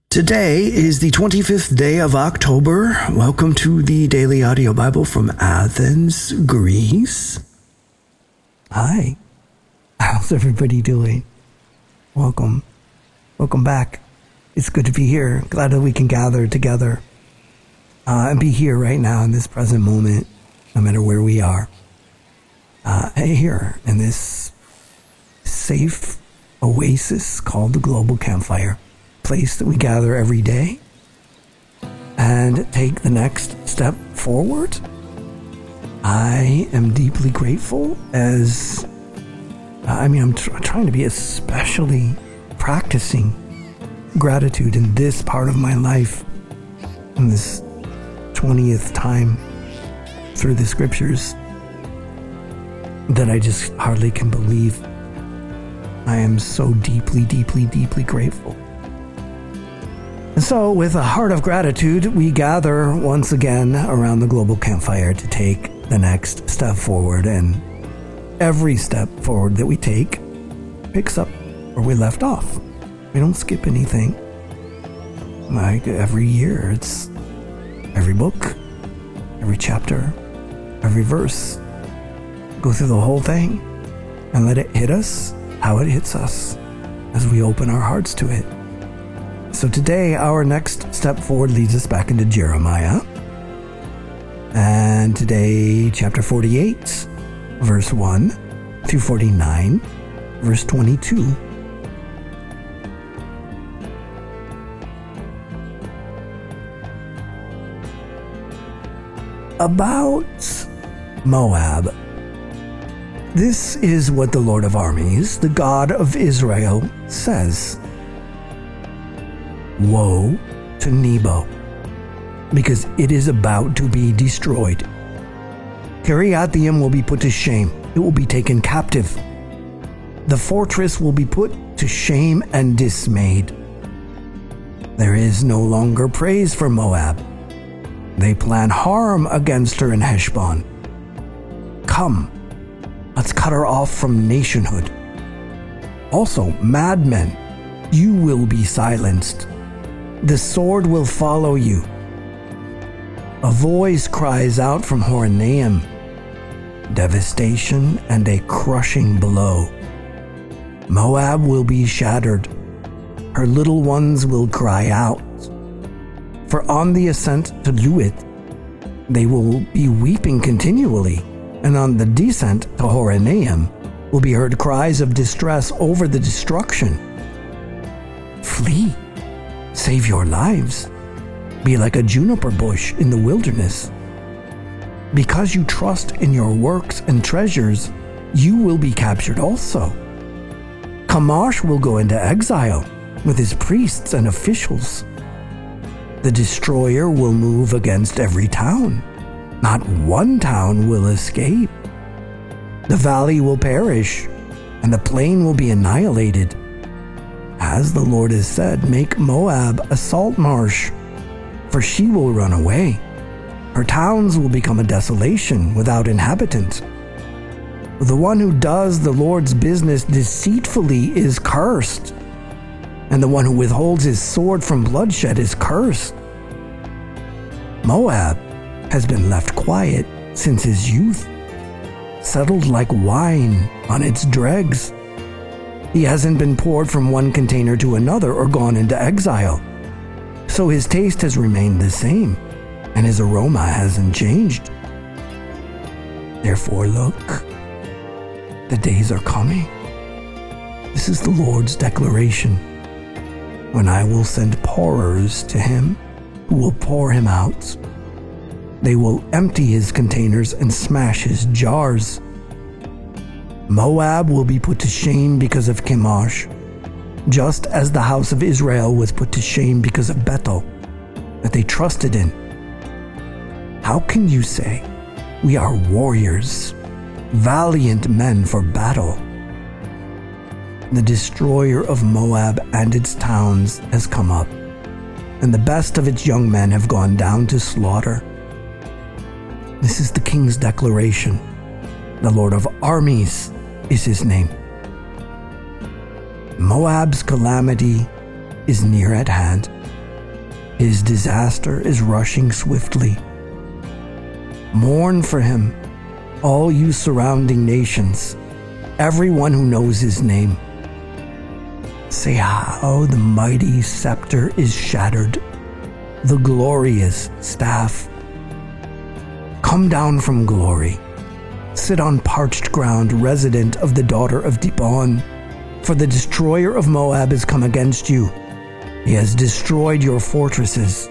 Today is the 25th day of October. Welcome to the Daily Audio Bible from Athens, Greece. Hi. How's everybody doing? Welcome. Welcome back. It's good to be here. Glad that we can gather together and be here right now in this present moment, no matter where we are. Here in this safe oasis called the Global Campfire. Place that we gather every day and take the next step forward. I am deeply grateful as I'm trying to be especially practicing gratitude in this part of my life, in this 20th time through the scriptures, that I just hardly can believe. I am so deeply, deeply, deeply grateful. And so, with a heart of gratitude, we gather once again around the Global Campfire to take the next step forward. And every step forward that we take picks up where we left off. We don't skip anything. Like every year, it's every book, every chapter, every verse. Go through the whole thing and let it hit us how it hits us as we open our hearts to it. So today, our next step forward leads us back into Jeremiah. And today, chapter 48, verse 1 through 49, verse 22. About Moab. This is what the Lord of armies, the God of Israel, says. Woe to Nebo, because it is about to be destroyed. Kiriathaim will be put to shame. It will be taken captive. The fortress will be put to shame and dismayed. There is no longer praise for Moab. They plan harm against her in Heshbon. Come, let's cut her off from nationhood. Also, madmen, you will be silenced. The sword will follow you. A voice cries out from Horonaim, devastation and a crushing blow. Moab will be shattered. Her little ones will cry out. For on the ascent to Luith, they will be weeping continually, and on the descent to Horonaim will be heard cries of distress over the destruction. Flee. Save your lives. Be like a juniper bush in the wilderness. Because you trust in your works and treasures, you will be captured also. Chemosh will go into exile with his priests and officials. The destroyer will move against every town. Not one town will escape. The valley will perish, and the plain will be annihilated. As the Lord has said, make Moab a salt marsh, for she will run away. Her towns will become a desolation without inhabitant. The one who does the Lord's business deceitfully is cursed, and the one who withholds his sword from bloodshed is cursed. Moab has been left quiet since his youth, settled like wine on its dregs. He hasn't been poured from one container to another or gone into exile. So his taste has remained the same, and his aroma hasn't changed. Therefore, look, the days are coming. This is the Lord's declaration, when I will send pourers to him who will pour him out. They will empty his containers and smash his jars. Moab will be put to shame because of Chemosh, just as the house of Israel was put to shame because of Bethel, that they trusted in. How can you say, we are warriors, valiant men for battle? The destroyer of Moab and its towns has come up, and the best of its young men have gone down to slaughter. This is the king's declaration. The Lord of armies is his name. Moab's calamity is near at hand. His disaster is rushing swiftly. Mourn for him, all you surrounding nations, everyone who knows his name. Say how the mighty scepter is shattered, the glorious staff. Come down from glory, sit on parched ground, resident of the daughter of Dibon, for the destroyer of Moab has come against you. He has destroyed your fortresses.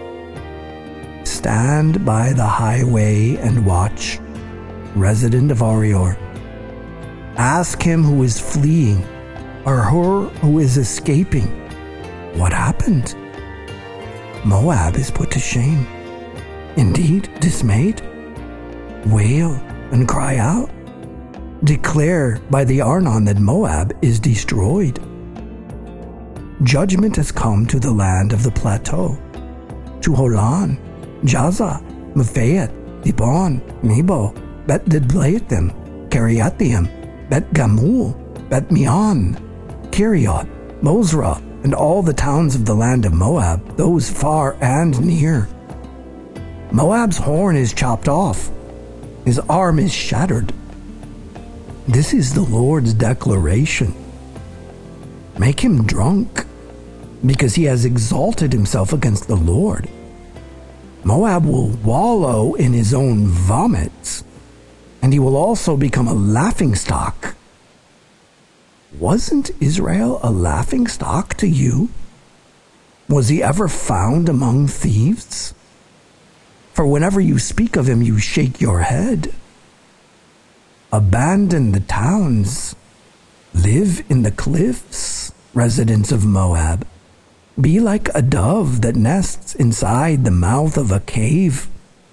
Stand by the highway and watch, resident of Arior. Ask him who is fleeing, or her who is escaping, what happened? Moab is put to shame. Indeed, dismayed. Wail and cry out. Declare by the Arnon that Moab is destroyed. Judgment has come to the land of the plateau, to Holon, Jaza, Mephaath, Dibon, Nebo, Bet Diblathim, Kiriathaim, Bet Gamul, Bet Meon, Kiriath, Mosra, and all the towns of the land of Moab, those far and near. Moab's horn is chopped off. His arm is shattered. This is the Lord's declaration. Make him drunk, because he has exalted himself against the Lord. Moab will wallow in his own vomits, and he will also become a laughingstock. Wasn't Israel a laughingstock to you? Was he ever found among thieves? For whenever you speak of him, you shake your head. Abandon the towns. Live in the cliffs, residents of Moab. Be like a dove that nests inside the mouth of a cave.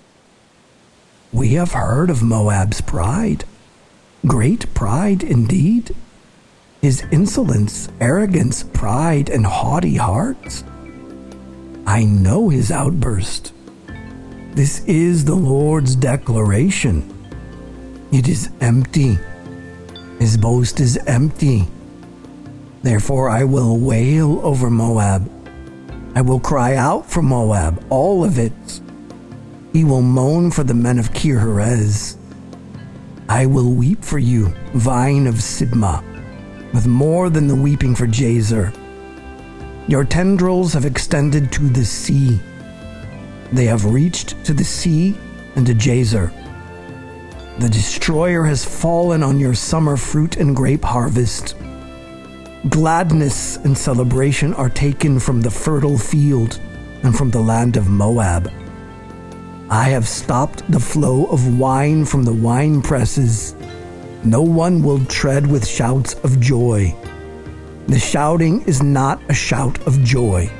We have heard of Moab's pride. Great pride indeed. His insolence, arrogance, pride, and haughty hearts. I know his outburst. This is the Lord's declaration. It is empty. His boast is empty. Therefore I will wail over Moab. I will cry out for Moab, all of it. He will moan for the men of Kir-Herez. I will weep for you, vine of Sibmah, with more than the weeping for Jazer. Your tendrils have extended to the sea. They have reached to the sea and to Jazer. The destroyer has fallen on your summer fruit and grape harvest. Gladness and celebration are taken from the fertile field and from the land of Moab. I have stopped the flow of wine from the wine presses. No one will tread with shouts of joy. The shouting is not a shout of joy.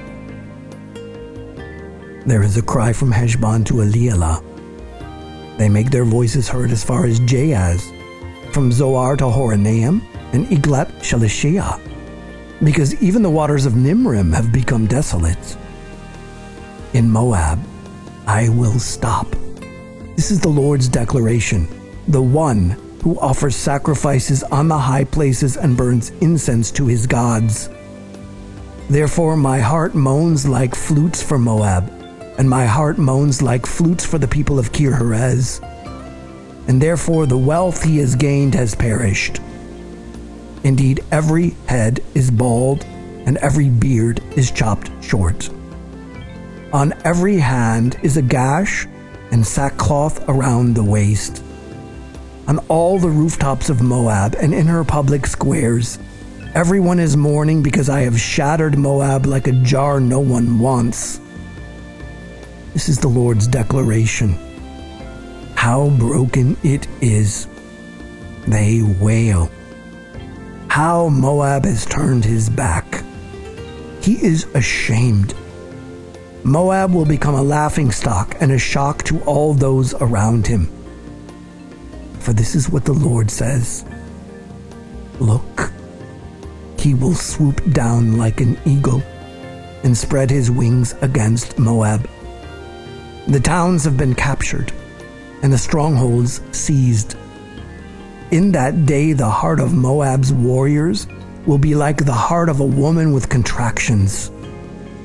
There is a cry from Heshbon to Elialah. They make their voices heard as far as Jahaz, from Zoar to Horonaim and Eglat Shalishiyah, because even the waters of Nimrim have become desolate. In Moab, I will stop. This is the Lord's declaration, the one who offers sacrifices on the high places and burns incense to his gods. Therefore my heart moans like flutes for Moab, and my heart moans like flutes for the people of Kir-Herez. And therefore the wealth he has gained has perished. Indeed, every head is bald, and every beard is chopped short. On every hand is a gash, and sackcloth around the waist. On all the rooftops of Moab and in her public squares, everyone is mourning because I have shattered Moab like a jar no one wants. This is the Lord's declaration. How broken it is. They wail. How Moab has turned his back. He is ashamed. Moab will become a laughingstock and a shock to all those around him. For this is what the Lord says. Look, he will swoop down like an eagle and spread his wings against Moab. The towns have been captured and the strongholds seized. In that day, the heart of Moab's warriors will be like the heart of a woman with contractions.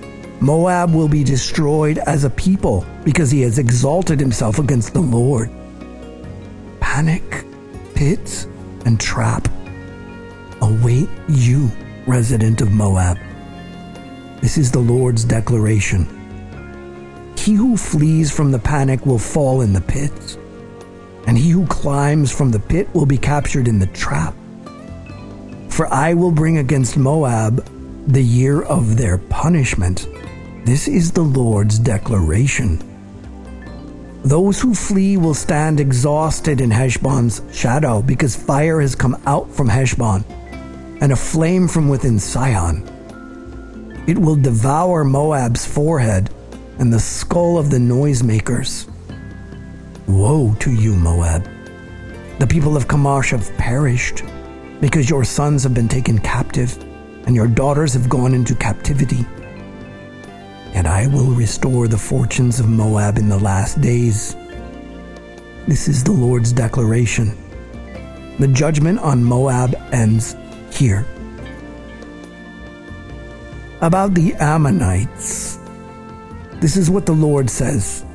Moab will be destroyed as a people because he has exalted himself against the Lord. Panic, pit, and trap await you, resident of Moab. This is the Lord's declaration. He who flees from the panic will fall in the pit, and he who climbs from the pit will be captured in the trap. For I will bring against Moab the year of their punishment. This is the Lord's declaration. Those who flee will stand exhausted in Heshbon's shadow, because fire has come out from Heshbon, and a flame from within Sihon. It will devour Moab's forehead and the skull of the noisemakers. Woe to you, Moab! The people of Chemosh have perished, because your sons have been taken captive, and your daughters have gone into captivity. And I will restore the fortunes of Moab in the last days. This is the Lord's declaration. The judgment on Moab ends here. About the Ammonites, this is what the Lord says.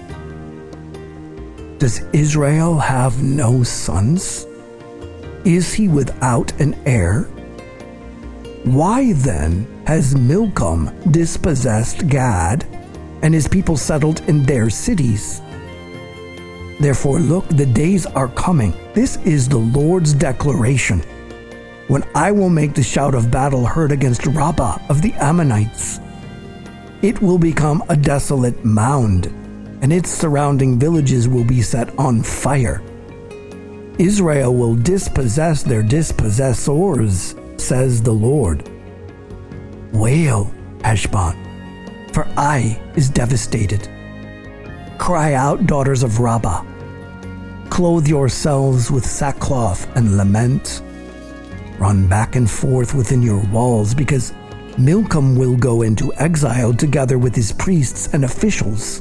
Does Israel have no sons? Is he without an heir? Why then has Milcom dispossessed Gad, and his people settled in their cities? Therefore, look, the days are coming. This is the Lord's declaration, when I will make the shout of battle heard against Rabbah of the Ammonites. It will become a desolate mound, and its surrounding villages will be set on fire. Israel will dispossess their dispossessors, says the Lord. Wail, Heshbon, for Ai is devastated. Cry out, daughters of Rabbah. Clothe yourselves with sackcloth and lament. Run back and forth within your walls, because Milcom will go into exile together with his priests and officials.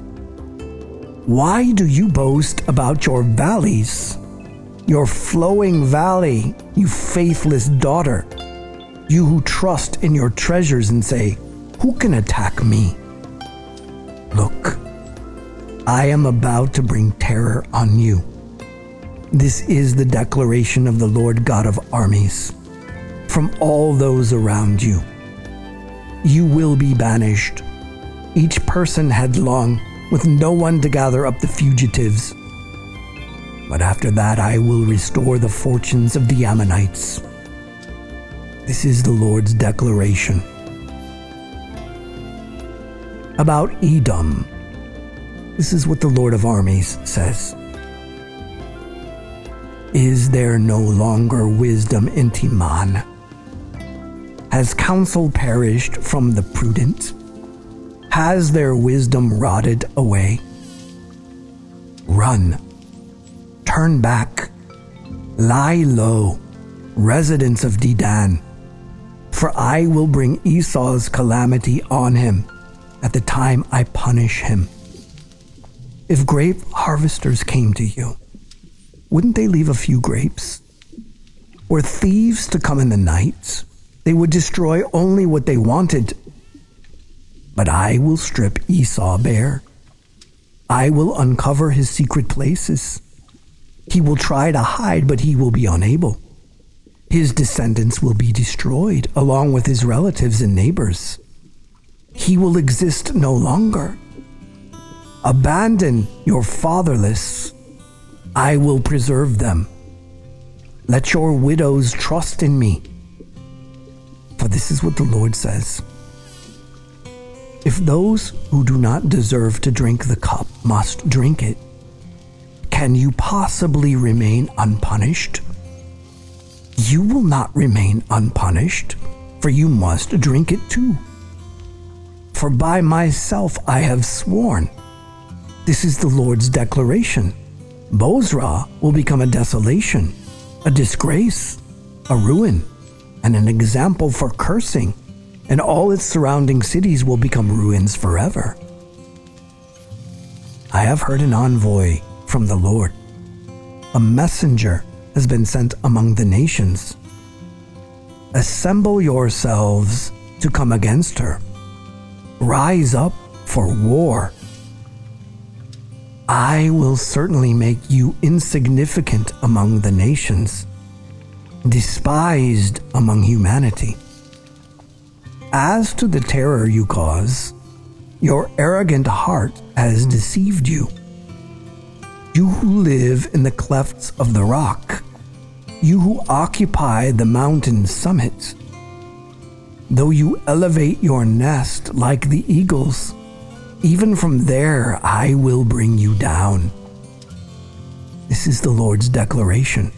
Why do you boast about your valleys, your flowing valley, you faithless daughter, you who trust in your treasures and say, who can attack me? Look, I am about to bring terror on you. This is the declaration of the Lord God of armies. From all those around you, you will be banished, each person headlong, with no one to gather up the fugitives. But after that I will restore the fortunes of the Ammonites. This is the Lord's declaration. About Edom, this is what the Lord of armies says. Is there no longer wisdom in Teman? Has counsel perished from the prudent? Has their wisdom rotted away? Run, turn back, lie low, residents of Dedan, for I will bring Esau's calamity on him at the time I punish him. If grape harvesters came to you, wouldn't they leave a few grapes? Were thieves to come in the night, they would destroy only what they wanted. But I will strip Esau bare. I will uncover his secret places. He will try to hide, but he will be unable. His descendants will be destroyed, along with his relatives and neighbors. He will exist no longer. Abandon your fatherless. I will preserve them. Let your widows trust in me. For this is what the Lord says. If those who do not deserve to drink the cup must drink it, can you possibly remain unpunished? You will not remain unpunished, for you must drink it too. For by myself I have sworn. This is the Lord's declaration. Bozrah will become a desolation, a disgrace, a ruin, and an example for cursing, and all its surrounding cities will become ruins forever. I have heard an envoy from the Lord. A messenger has been sent among the nations. Assemble yourselves to come against her. rise up for war. I will certainly make you insignificant among the nations, despised among humanity. As to the terror you cause, your arrogant heart has deceived you. You who live in the clefts of the rock, you who occupy the mountain summits, though you elevate your nest like the eagles, even from there I will bring you down. This is the Lord's declaration.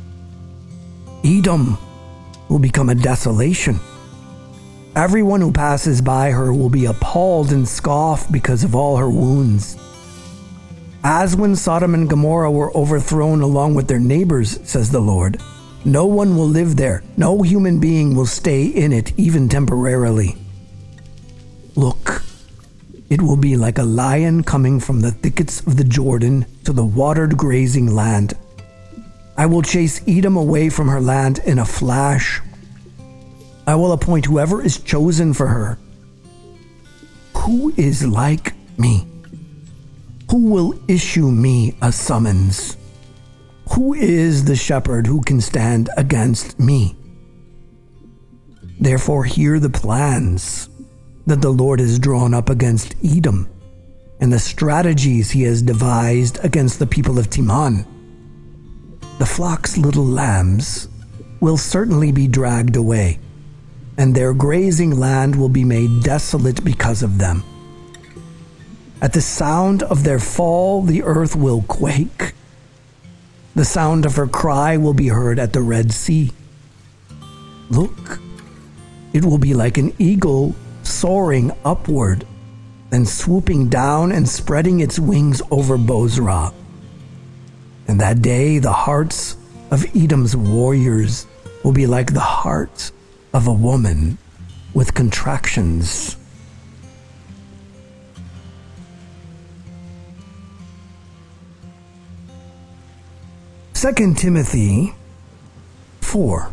Edom will become a desolation. Everyone who passes by her will be appalled and scoff because of all her wounds. As when Sodom and Gomorrah were overthrown along with their neighbors, says the Lord, no one will live there. No human being will stay in it, even temporarily. Look, it will be like a lion coming from the thickets of the Jordan to the watered grazing land. I will chase Edom away from her land in a flash. I will appoint whoever is chosen for her. Who is like me? Who will issue me a summons? Who is the shepherd who can stand against me? Therefore hear the plans that the Lord has drawn up against Edom, and the strategies he has devised against the people of Teman. The flock's little lambs will certainly be dragged away, and their grazing land will be made desolate because of them. At the sound of their fall, the earth will quake. The sound of her cry will be heard at the Red Sea. Look, it will be like an eagle soaring upward, then swooping down and spreading its wings over Bozrah. And that day, the hearts of Edom's warriors will be like the heart of a woman with contractions. Second Timothy 4.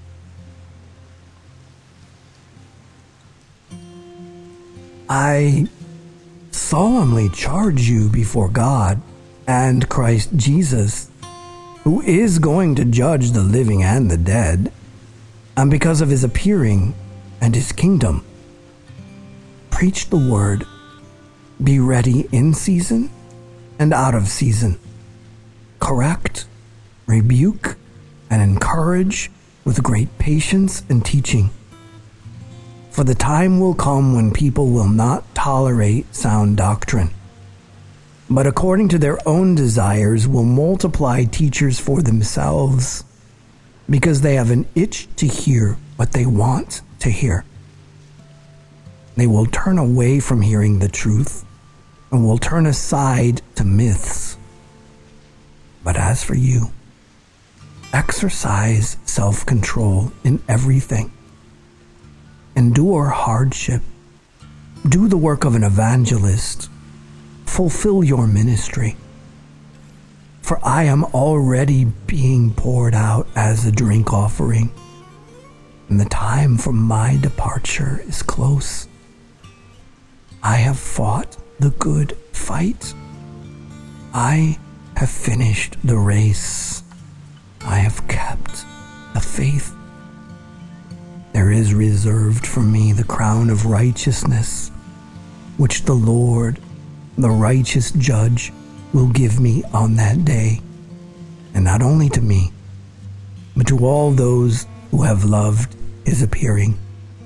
I solemnly charge you before God and Christ Jesus, who is going to judge the living and the dead, and because of his appearing and his kingdom. Preach the word. Be ready in season and out of season. Correct, rebuke, and encourage with great patience and teaching. For the time will come when people will not tolerate sound doctrine, but according to their own desires will multiply teachers for themselves, because they have an itch to hear what they want to hear. They will turn away from hearing the truth and will turn aside to myths. But as for you, exercise self-control in everything. Endure hardship. Do the work of an evangelist. Fulfill your ministry. For I am already being poured out as a drink offering, and the time for my departure is close. I have fought the good fight. I have finished the race. I have kept the faith. There is reserved for me the crown of righteousness, which the Lord, the righteous judge, will give me on that day, and not only to me, but to all those who have loved his appearing.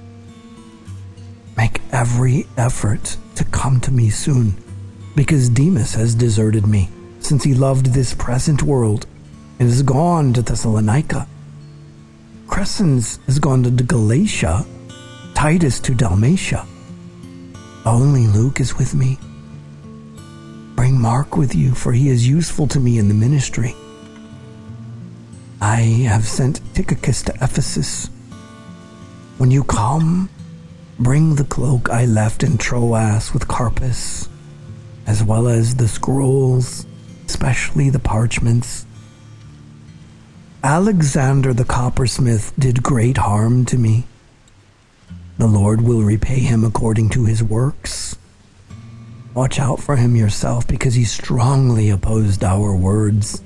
Make every effort to come to me soon, because Demas has deserted me, since he loved this present world and is gone to Thessalonica. Crescens has gone to Galatia, Titus to Dalmatia. Only Luke is with me. Bring Mark with you, for he is useful to me in the ministry. I have sent Tychicus to Ephesus. When you come, bring the cloak I left in Troas with Carpus, as well as the scrolls, especially the parchments. Alexander the coppersmith did great harm to me. The Lord will repay him according to his works. Watch out for him yourself, because he strongly opposed our words.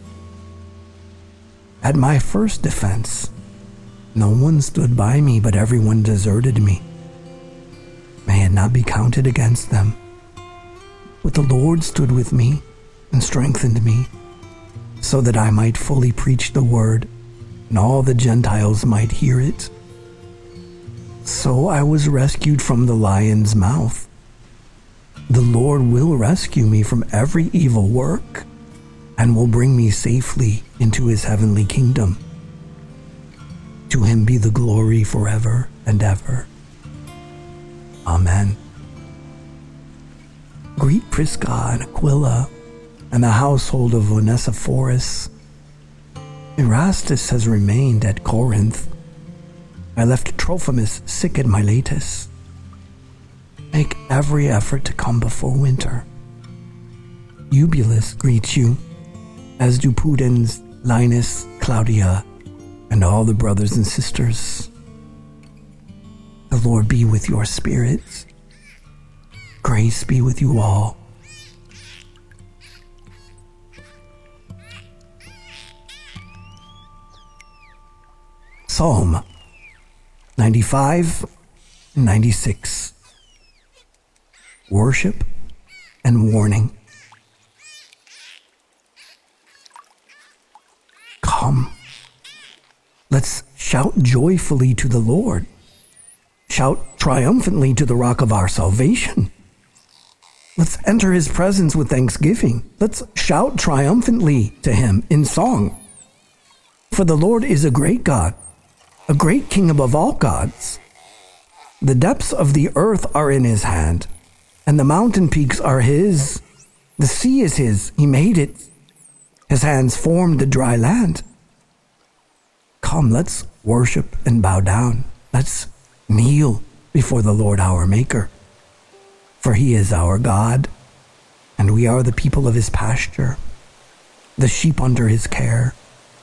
At my first defense, no one stood by me, but everyone deserted me. May it not be counted against them. But the Lord stood with me and strengthened me, so that I might fully preach the word, and all the Gentiles might hear it. So I was rescued from the lion's mouth. The Lord will rescue me from every evil work, and will bring me safely into his heavenly kingdom. To him be the glory forever and ever. Amen. Greet Prisca and Aquila and the household of Onesiphorus. Erastus has remained at Corinth. I left Trophimus sick at Miletus. Make every effort to come before winter. Eubulus greets you, as do Pudens, Linus, Claudia, and all the brothers and sisters. The Lord be with your spirits. Grace be with you all. Psalm 95 and 96. Worship and warning. Come, let's shout joyfully to the Lord. Shout triumphantly to the rock of our salvation. Let's enter his presence with thanksgiving. Let's shout triumphantly to him in song. For the Lord is a great God, a great King above all gods. The depths of the earth are in his hand, and the mountain peaks are his. The sea is his, he made it. His hands formed the dry land. Come, let's worship and bow down. Let's kneel before the Lord our Maker. For he is our God, and we are the people of his pasture, the sheep under his care.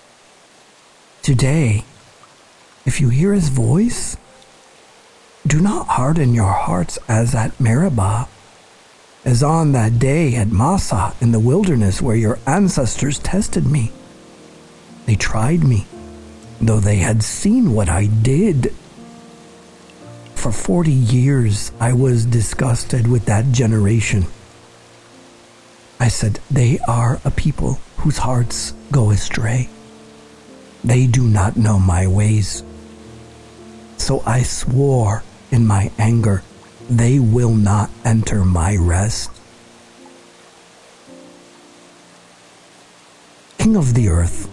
Today, if you hear his voice, do not harden your hearts as at Meribah, as on that day at Massah in the wilderness where your ancestors tested me. They tried me, though they had seen what I did. For 40 years I was disgusted with that generation. I said, they are a people whose hearts go astray. They do not know my ways. So I swore in my anger, they will not enter my rest. King of the earth,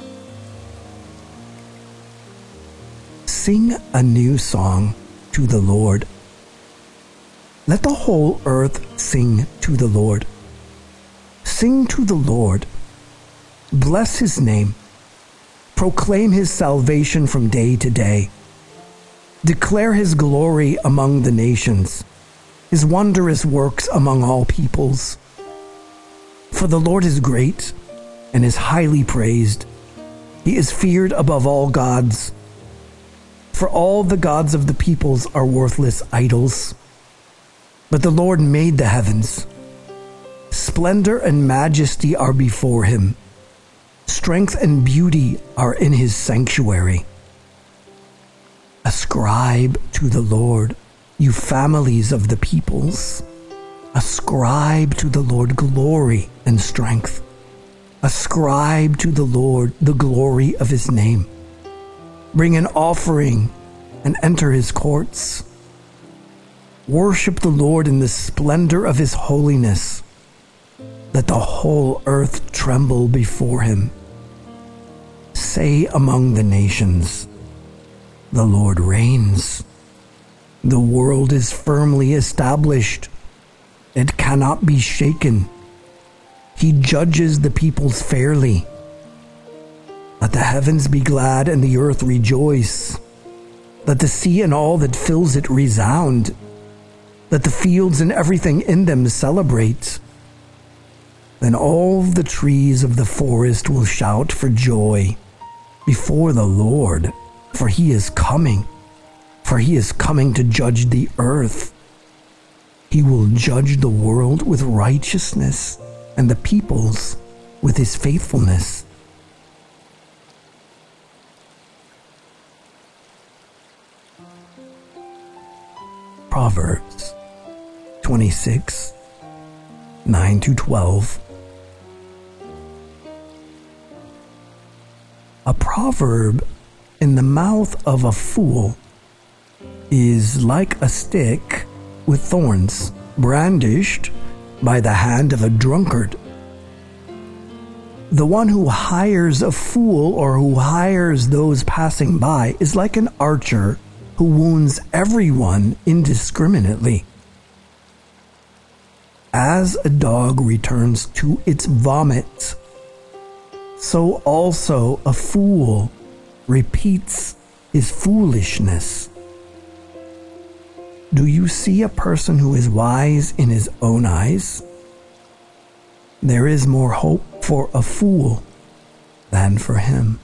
sing a new song to the Lord. Let the whole earth sing to the Lord. Sing to the Lord. Bless his name. Proclaim his salvation from day to day. Declare his glory among the nations, his wondrous works among all peoples. For the Lord is great and is highly praised. He is feared above all gods. For all the gods of the peoples are worthless idols. But the Lord made the heavens. Splendor and majesty are before him. Strength and beauty are in his sanctuary. Ascribe to the Lord, you families of the peoples. Ascribe to the Lord glory and strength. Ascribe to the Lord the glory of his name. Bring an offering and enter his courts. Worship the Lord in the splendor of his holiness. Let the whole earth tremble before him. Say among the nations, the Lord reigns. The world is firmly established. It cannot be shaken. He judges the peoples fairly. Let the heavens be glad and the earth rejoice. Let the sea and all that fills it resound. Let the fields and everything in them celebrate. Then all the trees of the forest will shout for joy before the Lord, for he is coming. for he is coming to judge the earth. He will judge the world with righteousness and the peoples with his faithfulness. Proverbs 26, 9-12. A proverb in the mouth of a fool is like a stick with thorns, brandished by the hand of a drunkard. The one who hires a fool or who hires those passing by is like an archer who wounds everyone indiscriminately. As a dog returns to its vomit, so also a fool repeats his foolishness. Do you see a person who is wise in his own eyes? There is more hope for a fool than for him.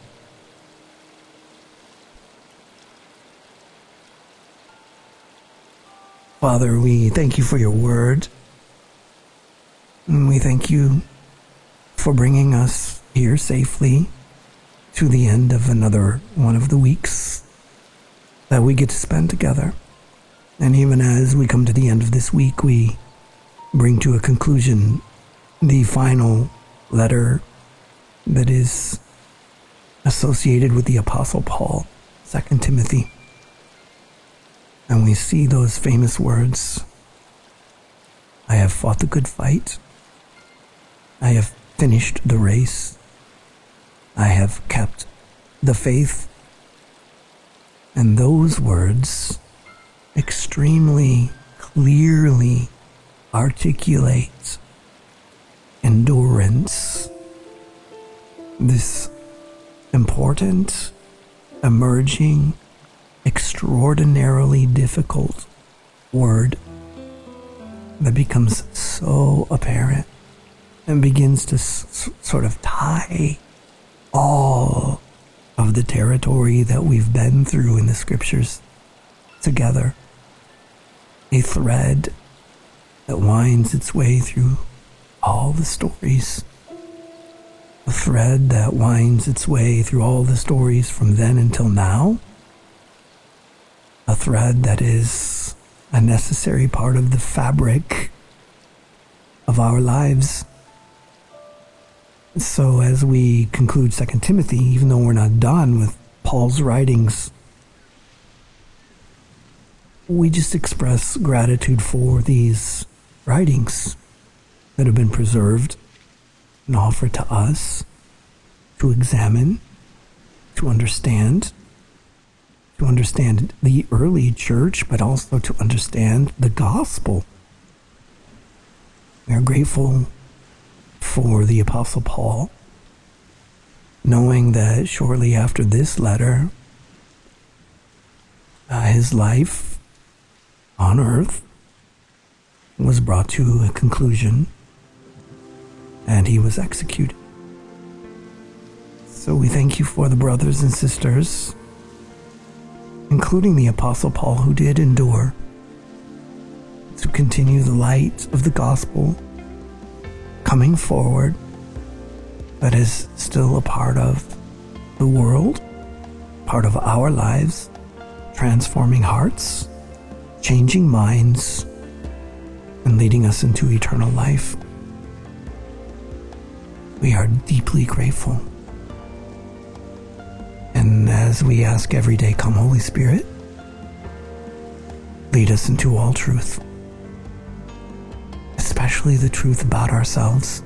Father, we thank you for your word. And we thank you for bringing us here safely to the end of another one of the weeks that we get to spend together. And even as we come to the end of this week, we bring to a conclusion the final letter that is associated with the Apostle Paul, 2 Timothy. And we see those famous words, I have fought the good fight. I have finished the race. I have kept the faith. And those words extremely clearly articulate endurance, this important, emerging, extraordinarily difficult word that becomes so apparent and begins to sort of tie all of the territory that we've been through in the scriptures together. A thread that winds its way through all the stories. A thread that winds its way through all the stories from then until now. A thread that is a necessary part of the fabric of our lives. So as we conclude 2 Timothy, even though we're not done with Paul's writings, we just express gratitude for these writings that have been preserved and offered to us to examine, to understand the early church, but also to understand the gospel. We are grateful for the Apostle Paul, knowing that shortly after this letter, his life on earth was brought to a conclusion and he was executed. So we thank you for the brothers and sisters, including the Apostle Paul, who did endure to continue the light of the gospel coming forward, that is still a part of the world, part of our lives, transforming hearts, changing minds, and leading us into eternal life. We are deeply grateful. And as we ask every day, come Holy Spirit, lead us into all truth, especially the truth about ourselves.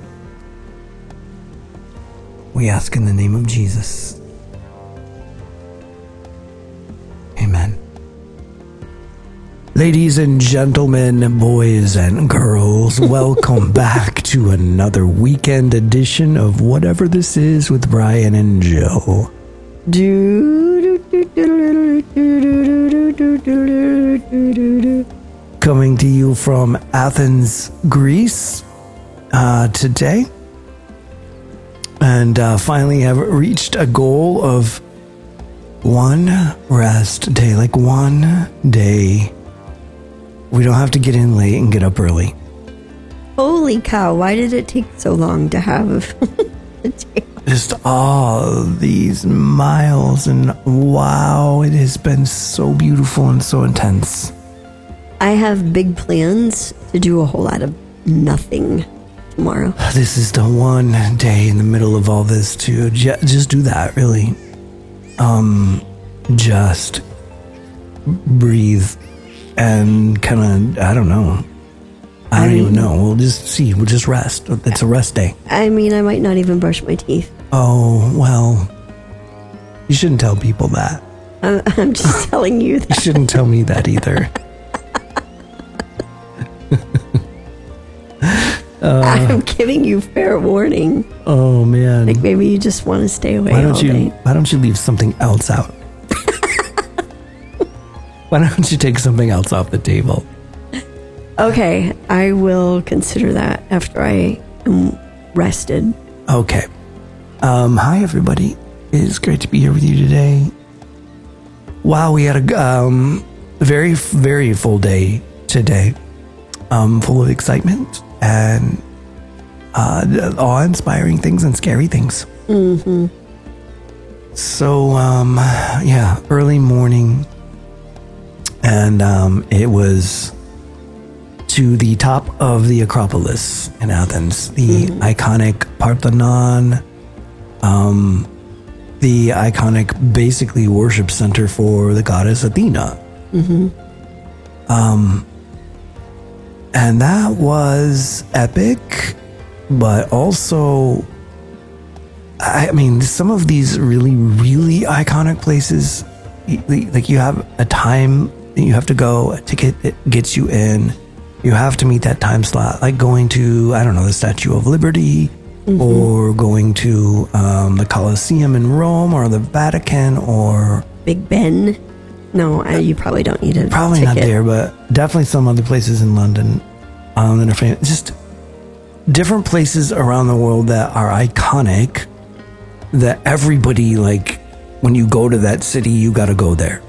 We ask in the name of Jesus. Amen. Ladies and gentlemen, boys and girls, welcome back to another weekend edition of Whatever This Is with Brian and Jill. Coming to you from Athens, Greece, today. And finally have reached a goal of one rest day, like one day we don't have to get in late and get up early. Holy cow, why did it take so long to have a day? Just all these miles, and wow, it has been so beautiful and so intense. I have big plans to do a whole lot of nothing tomorrow. This is the one day in the middle of all this to just do that, really. Just breathe and kind of, I don't know. I don't even know. We'll just see. We'll just rest. It's a rest day. I mean, I might not even brush my teeth. Oh, well, you shouldn't tell people that. I'm just telling you that. You shouldn't tell me that either. I'm giving you fair warning. Oh, man. Like maybe you just want to stay away all day. Why don't you leave something else out? Why don't you take something else off the table? Okay, I will consider that after I am rested. Okay. Hi, everybody. It is great to be here with you today. Wow, we had a very, very full day today. Full of excitement and awe-inspiring things and scary things. Mm-hmm. So, yeah, early morning. And it was to the top of the Acropolis in Athens, the iconic Parthenon, the iconic, basically, worship center for the goddess Athena. Mm-hmm. And that was epic, but also, I mean, some of these really, really iconic places, like you have a time that you have to go, a ticket that gets you in. You have to meet that time slot, like going to, I don't know, the Statue of Liberty, or going to the Colosseum in Rome, or the Vatican, or Big Ben. No, you probably don't need a probably ticket. not there, but definitely some other places in London that are famous. Just different places around the world that are iconic, that everybody, like, when you go to that city, you got to go there.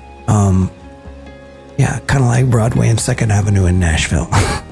Yeah, kind of like Broadway and 2nd Avenue in Nashville.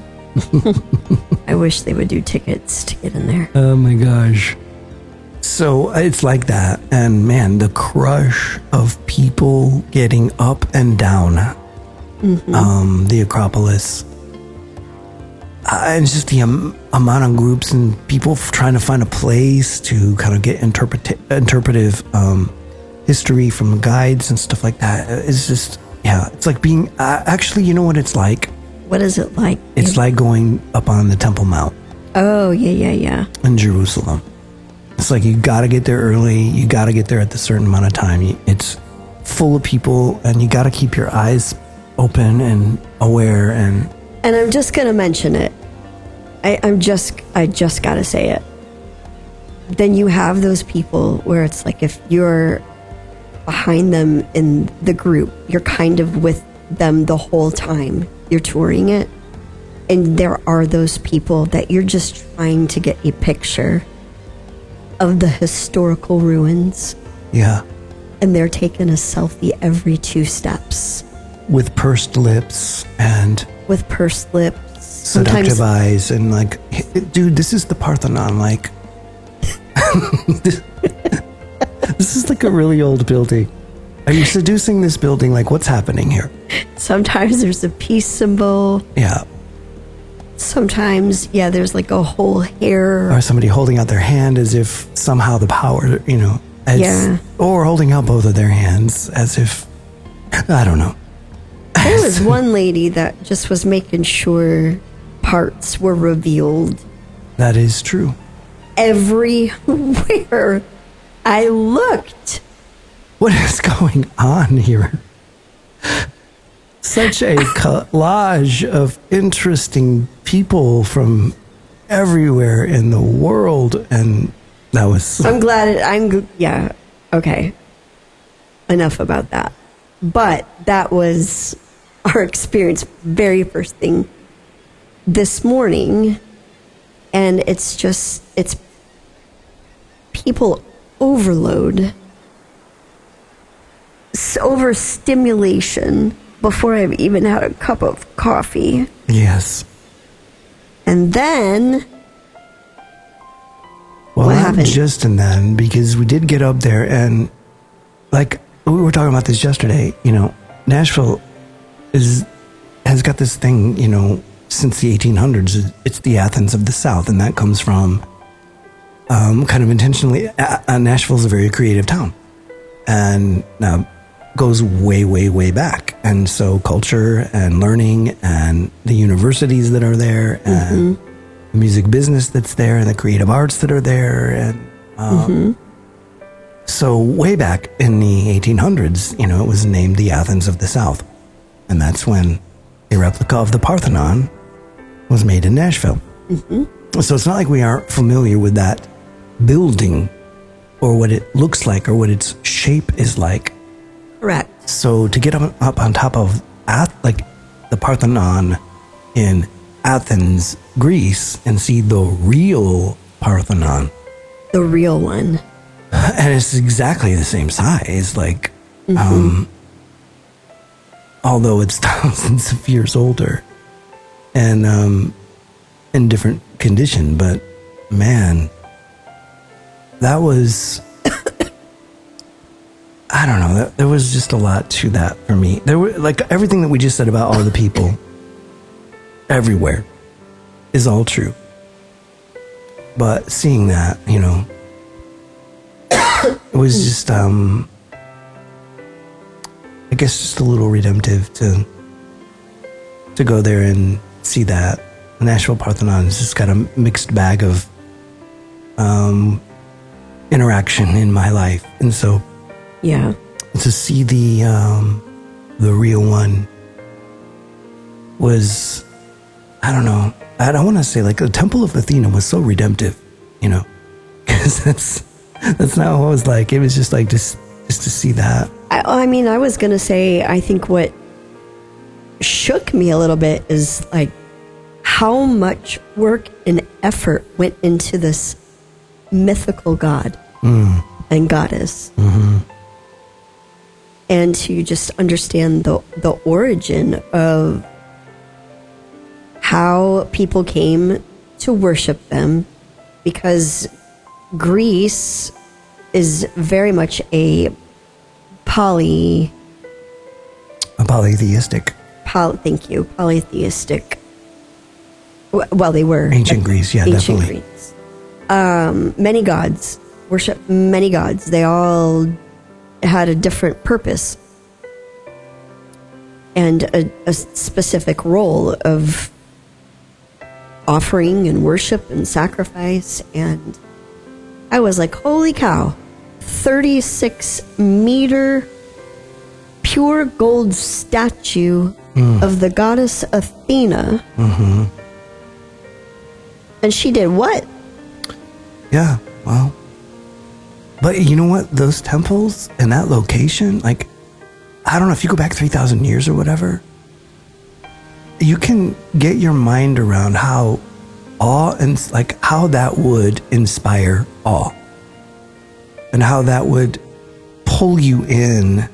I wish they would do tickets to get in there. Oh my gosh. So it's like that. And man, the crush of people getting up and down the Acropolis. And just the amount of groups and people trying to find a place to kind of get interpretive history from guides and stuff like that. It's just, yeah, it's like being, actually, you know what it's like? What is it like? It's like going up on the Temple Mount. Oh, yeah. In Jerusalem. It's like you got to get there early. You got to get there at a certain amount of time. It's full of people, and you got to keep your eyes open and aware. And I'm just going to mention it. I just got to say it. Then you have those people where it's like if you're behind them in the group, you're kind of with them the whole time you're touring it. And there are those people that you're just trying to get a picture of the historical ruins. yeah, And they're taking a selfie every 2 steps. with pursed lips and With pursed lips. seductive eyes, and like, dude, this is the Parthenon. Like, this is like a really old building. Are you seducing this building? Like, what's happening here? Sometimes there's a peace symbol. Yeah. Sometimes, there's like a whole hair. Or somebody holding out their hand as if somehow the power, or holding out both of their hands as if, I don't know. There was one lady that just was making sure parts were revealed That is true. everywhere I looked. What is going on here? Such a collage of interesting people from everywhere in the world, and that was... I'm glad okay. Enough about that. But that was our experience very first thing this morning, and it's people overload. overstimulation before I've even had a cup of coffee. Yes. And then... Well, what not happened? just and then, because we did get up there and, like, we were talking about this yesterday, you know, Nashville has got this thing, you know, since the 1800s. It's the Athens of the South, and that comes from kind of intentionally. Nashville's a very creative town, and goes way, way, way back. And so culture and learning and the universities that are there and the music business that's there and the creative arts that are there. And so way back in the 1800s, you know, it was named the Athens of the South. And that's when a replica of the Parthenon was made in Nashville. So it's not like we aren't familiar with that building or what it looks like or what its shape is like. Correct. So to get up on top of like the Parthenon in Athens, Greece, and see the real Parthenon. The real one. And it's exactly the same size, like, although it's thousands of years older and in different condition. But man, that was... I don't know. There was just a lot to that for me. There were, like, everything that we just said about all the people everywhere is all true. But seeing that, you know, it was just, I guess, just a little redemptive to go there and see that. The Nashville Parthenon has just got a mixed bag of interaction in my life, and so. Yeah. To see the real one was, I don't know. I don't want to say, like, the Temple of Athena was so redemptive, you know, because that's not what it was like. It was just like just to see that. I mean, I was going to say, I think what shook me a little bit is like how much work and effort went into this mythical god and goddess. And to just understand the origin of how people came to worship them, because Greece is very much a polytheistic. Thank you, polytheistic. Well, they were ancient Greece, yeah, ancient definitely. Greece. Many gods, worship many gods. They all had a different purpose and a specific role of offering and worship and sacrifice. And I was like, holy cow, 36-meter pure gold statue of the goddess Athena. And she did what? Yeah, well, but you know what? Those temples and that location, like, I don't know if you go back 3,000 years or whatever, you can get your mind around how awe and like how that would inspire awe and how that would pull you in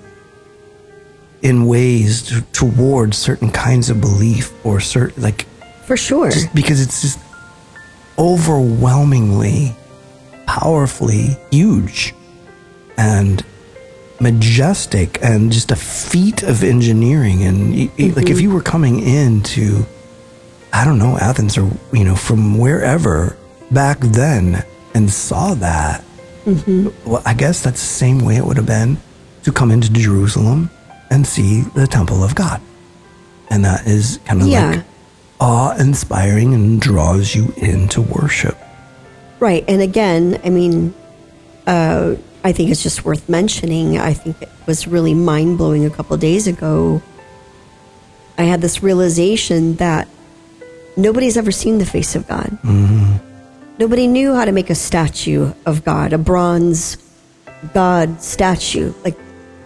ways towards certain kinds of belief or certain, like, For sure. just because it's just overwhelmingly powerfully huge and majestic and just a feat of engineering. And like, if you were coming into, I don't know, Athens or, you know, from wherever back then and saw that, well, I guess that's the same way it would have been to come into Jerusalem and see the temple of God. And that is kind of like awe-inspiring and draws you into worship. Right. And again, I mean, I think it's just worth mentioning. I think it was really mind-blowing a couple of days ago. I had this realization that nobody's ever seen the face of God. Nobody knew how to make a statue of God, a bronze God statue. Like,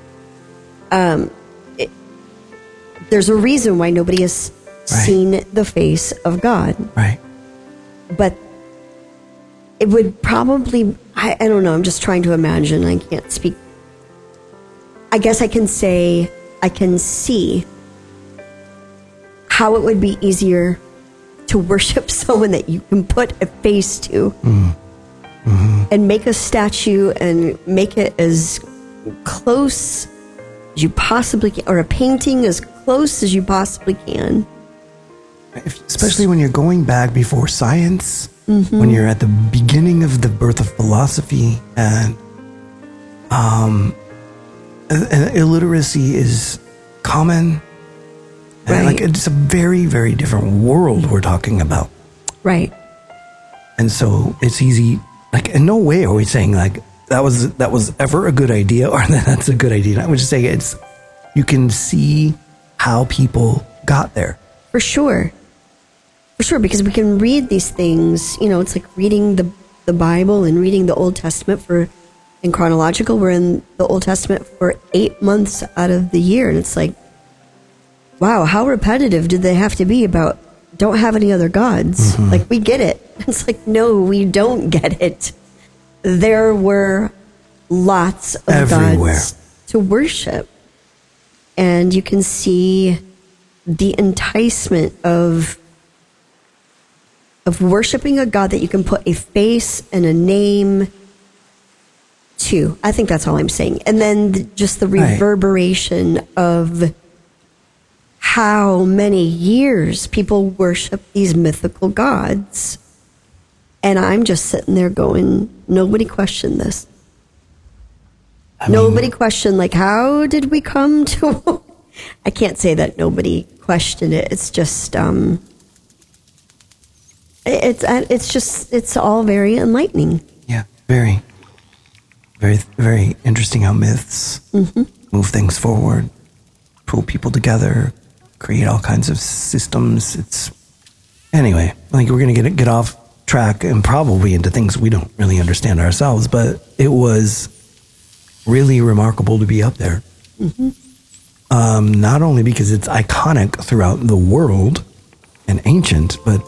there's a reason why nobody has seen the face of God. Right. But it would probably, I don't know, I'm just trying to imagine. I can't speak I guess I can say I can see how it would be easier to worship someone that you can put a face to and make a statue and make it as close as you possibly can, or a painting as close as you possibly can. Especially when you're going back before science, when you're at the beginning of the birth of philosophy, and illiteracy is common. And Right. it's a very, very different world we're talking about. Right. And so it's easy, in no way are we saying that was ever a good idea or that that's a good idea. I would just say you can see how people got there. For sure. For sure, because we can read these things, it's like reading the Bible and reading the Old Testament in chronological. We're in the Old Testament for 8 months out of the year. And it's like, wow, how repetitive did they have to be about don't have any other gods? Like, we get it. It's like, no, we don't get it. There were lots of Everywhere. gods to worship. And you can see the enticement of worshiping a God that you can put a face and a name to. I think that's all I'm saying. And then just the Right. reverberation of how many years people worship these mythical gods. And I'm just sitting there going, nobody questioned this. Nobody questioned, how did we come to... I can't say that nobody questioned it. It's just... It's all very enlightening. Yeah, very, very, very interesting how myths move things forward, pull people together, create all kinds of systems. Anyway, I think we're going to get off track and probably into things we don't really understand ourselves, but it was really remarkable to be up there. Not only because it's iconic throughout the world and ancient, but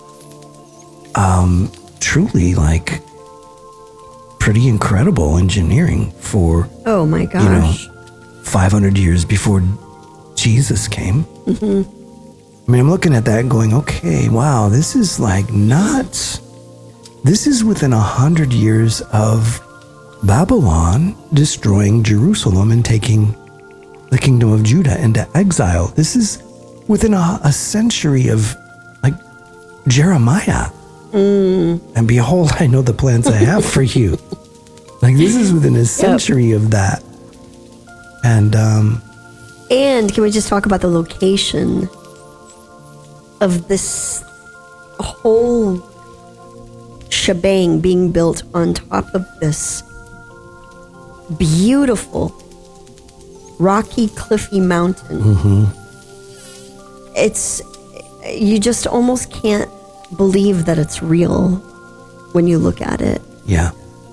truly pretty incredible engineering for, Oh my gosh. 500 years before Jesus came. I mean, I'm looking at that and going, okay, wow, this is this is within 100 years of Babylon destroying Jerusalem and taking the kingdom of Judah into exile. This is within a century of Jeremiah. And behold, I know the plans I have for you. This is within a century of that. And And can we just talk about the location of this whole shebang being built on top of this beautiful rocky, cliffy mountain? It's, you just almost can't believe that it's real when you look at it. yeah,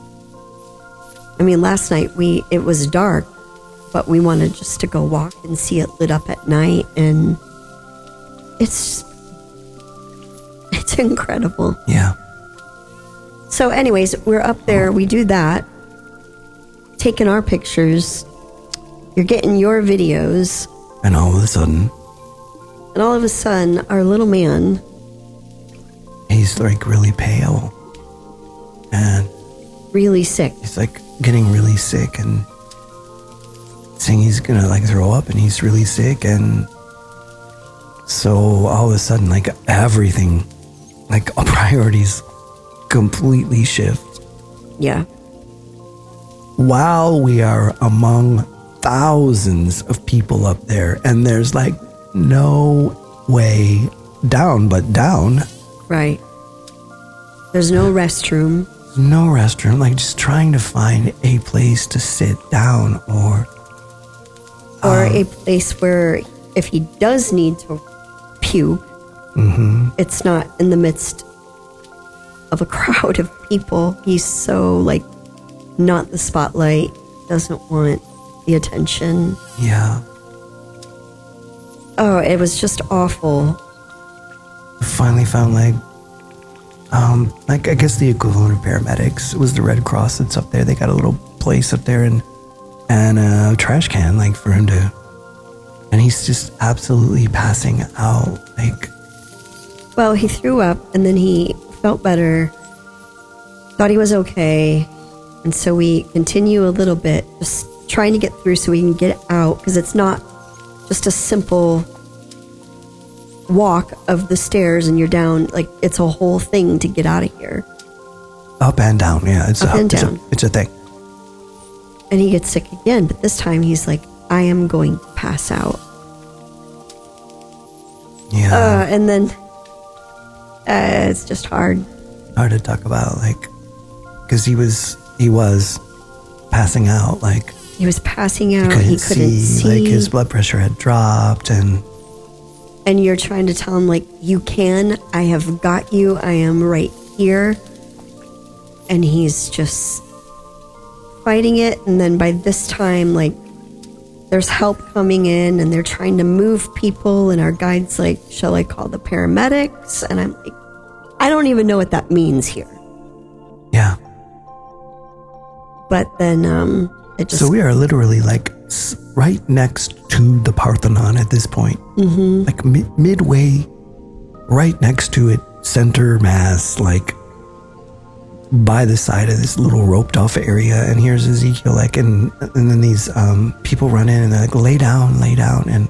I mean, last night it was dark, but we wanted just to go walk and see it lit up at night, and it's incredible. yeah. So anyways, we're up there, we do that, taking our pictures, you're getting your videos, And all of a sudden, and all of a sudden, our little man, he's really pale. And really sick. he's getting really sick and saying he's gonna throw up, and he's really sick. And so all of a sudden, everything, our priorities completely shift Yeah. while we are among thousands of people up there, and there's no way down but down. Right. There's no restroom. No restroom, just trying to find a place to sit down or A place where if he does need to puke, it's not in the midst of a crowd of people. He's so not the spotlight, doesn't want the attention. yeah. Oh, it was just awful. Finally found I guess the equivalent of paramedics. It was the Red Cross that's up there. They got a little place up there, and and a trash can, like for him to, and he's just absolutely passing out. Like, Well, he threw up and then he felt better, thought he was okay. And so we continue a little bit, just trying to get through so we can get out, because it's not just a simple walk of the stairs and you're down. Like, it's a whole thing to get out of here. up and down. Yeah, it's Up and down. It's a thing. And he gets sick again, but this time he's like, I am going to pass out. Yeah. And then it's just hard. Hard to talk about, like, because he was passing out, like He was passing out. he He couldn't see, like his blood pressure had dropped, and you're trying to tell him, like, you can, I have got you, I am right here. And he's just fighting it. And then by this time, like, there's help coming in and they're trying to move people. And our guide's like, shall I call the paramedics? And I'm like, I don't even know what that means here. yeah. But then it just... So we are literally like right next to the Parthenon at this point. Mm-hmm. Like midway, right next to it, center mass, like by the side of this little roped off area. And here's Ezekiel, like, and then these people run in and they're like, lay down. And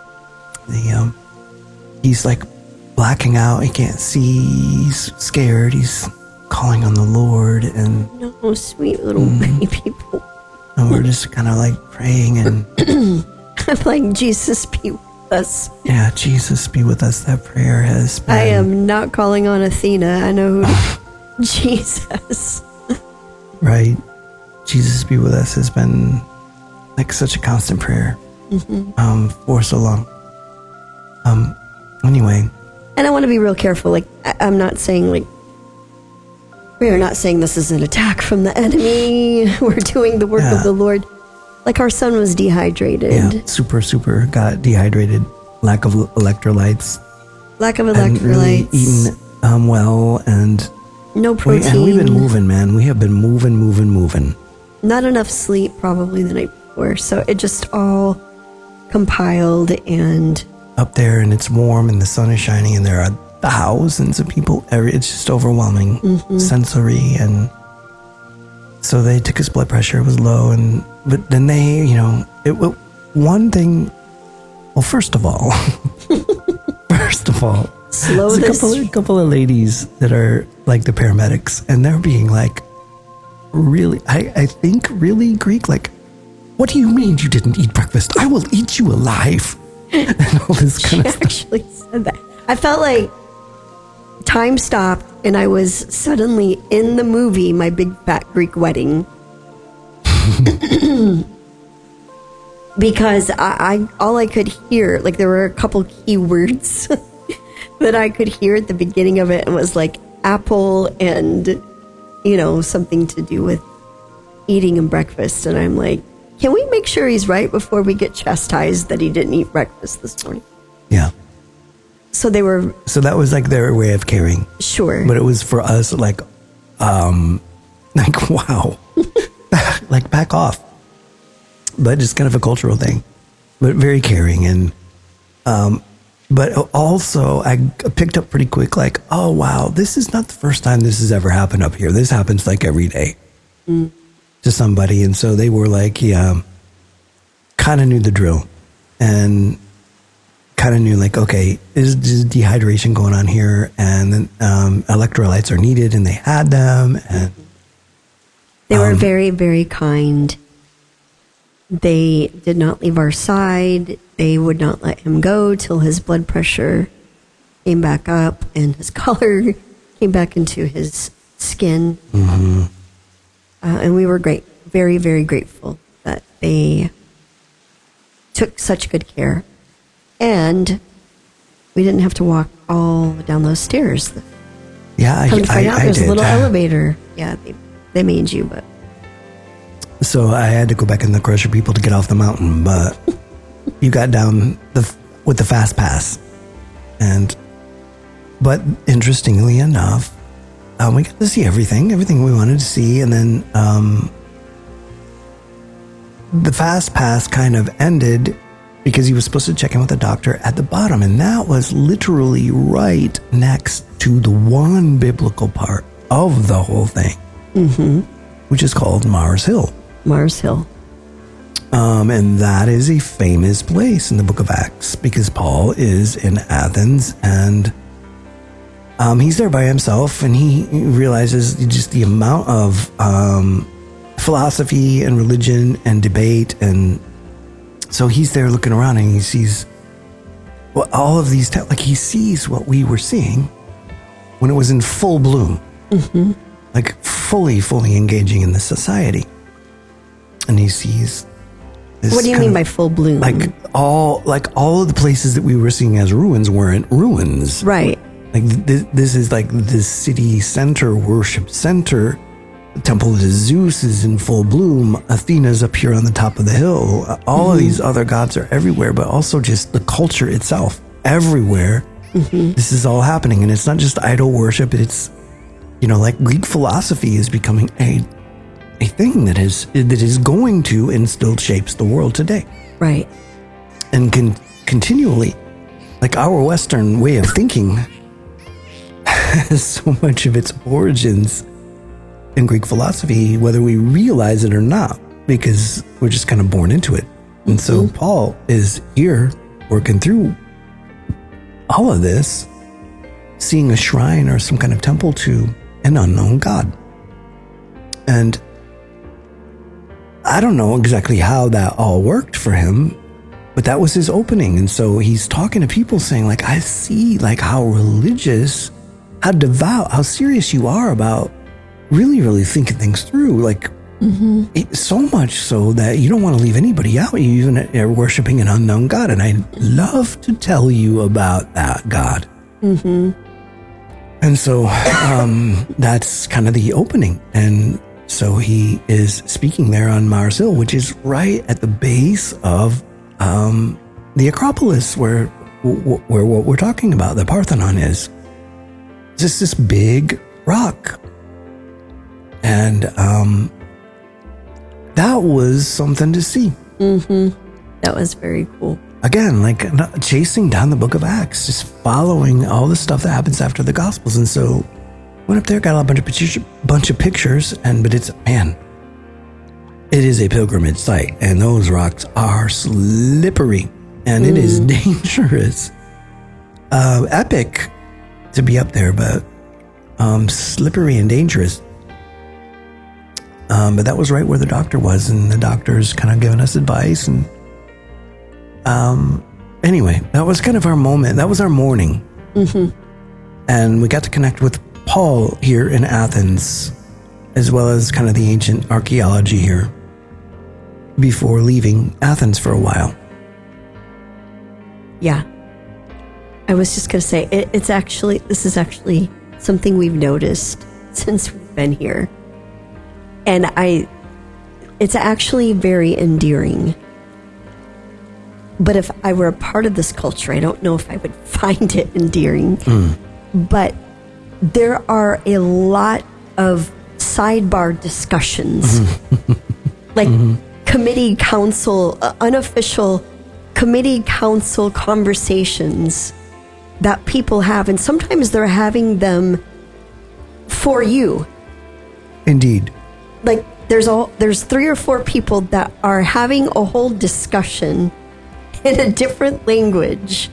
he's like blacking out. He can't see. He's scared. He's calling on the Lord. And No, sweet little baby people. and we're just kind of like praying and I'm like, Jesus be with us. yeah, Jesus be with us. That prayer has been. I am not calling on Athena. I know who... Jesus. Right. Jesus be with us has been like such a constant prayer for so long. Anyway. And I want to be real careful. Like, I'm not saying, like, we are not saying this is an attack from the enemy. We're doing the work of the Lord. Like, our son was dehydrated. Yeah, super got dehydrated. Lack of electrolytes. Hadn't really eaten well, and no protein. And we've been moving, man. We have been moving. Not enough sleep probably the night before. So it just all compiled, and up there, and it's warm and the sun is shining and there are thousands of people. It's just overwhelming sensory. And so they took his blood pressure. It was low. But then they, one thing, well, first of all, slow there's a couple of ladies that are like the paramedics, and they're being like, really, I think really Greek, like, what do you mean you didn't eat breakfast? I will eat you alive. And all this kind of stuff. She actually said that. I felt like time stopped and I was suddenly in the movie My Big Fat Greek Wedding. Because I all I could hear, like, there were a couple key words that I could hear at the beginning of it, and was like apple and, something to do with eating and breakfast. And I'm like, can we make sure he's right before we get chastised that he didn't eat breakfast this morning? Yeah. So that was like their way of caring. Sure. But it was for us like wow. Like, back off. But it's kind of a cultural thing. But very caring. And but also I picked up pretty quick, like, oh wow, this is not the first time this has ever happened up here. This happens like every day to somebody. And so they were like, yeah, kind of knew the drill. And kind of knew, like, okay, is dehydration going on here, and then electrolytes are needed, and they had them, and they were very, very kind. They did not leave our side. They would not let him go till his blood pressure came back up and his color came back into his skin. And we were very, very grateful that they took such good care. And we didn't have to walk all down those stairs. Yeah, Come to find out, there's did. a little elevator. Yeah, they made you, but... So I had to go back in the Crusher people to get off the mountain, but you got down with the fast pass. But interestingly enough, we got to see everything we wanted to see. And then the fast pass kind of ended because he was supposed to check in with the doctor at the bottom. And that was literally right next to the one biblical part of the whole thing, which is called Mars Hill. Mars Hill. And that is a famous place in the book of Acts because Paul is in Athens and he's there by himself, and he realizes just the amount of philosophy and religion and debate. And so he's there looking around and he sees all of these, like he sees what we were seeing when it was in full bloom, like fully engaging in the society. And he sees this. What do you mean by full bloom? Like all of the places that we were seeing as ruins weren't ruins. Right. Like this is like the city center, worship center. The temple to Zeus is in full bloom. Athena's up here on the top of the hill. All of these other gods are everywhere, but also just the culture itself everywhere. This is all happening, and it's not just idol worship. It's, like Greek philosophy is becoming a thing that is going to and still shapes the world today. Right. And can continually, like our Western way of thinking has so much of its origins in Greek philosophy, whether we realize it or not, because we're just kind of born into it. And so Paul is here working through all of this, seeing a shrine or some kind of temple to an unknown God. And I don't know exactly how that all worked for him, but that was his opening. And so he's talking to people saying, like, I see like how religious, how devout, how serious you are about really thinking things through. Like, so much so that you don't want to leave anybody out. You even are worshiping an unknown God. And I'd love to tell you about that God. And so that's kind of the opening. And so he is speaking there on Mars Hill, which is right at the base of the Acropolis, where what we're talking about, the Parthenon, is. It's just this big rock. And that was something to see. That was very cool. Again, like chasing down the book of Acts, just following all the stuff that happens after the Gospels. And so went up there, got a bunch of pictures, but it's, man, it is a pilgrimage site, and those rocks are slippery, and it is dangerous. Epic to be up there, but slippery and dangerous. But that was right where the doctor was, and the doctor's kind of giving us advice. And anyway, that was kind of our moment. That was our morning. And we got to connect with Paul here in Athens, as well as kind of the ancient archaeology here, before leaving Athens for a while. Yeah. I was just going to say, this is actually something we've noticed since we've been here. And it's actually very endearing. But if I were a part of this culture, I don't know if I would find it endearing. But there are a lot of sidebar discussions, like committee council, unofficial committee council conversations that people have. And sometimes they're having them for you. Indeed. Like there's 3 or 4 people that are having a whole discussion in a different language.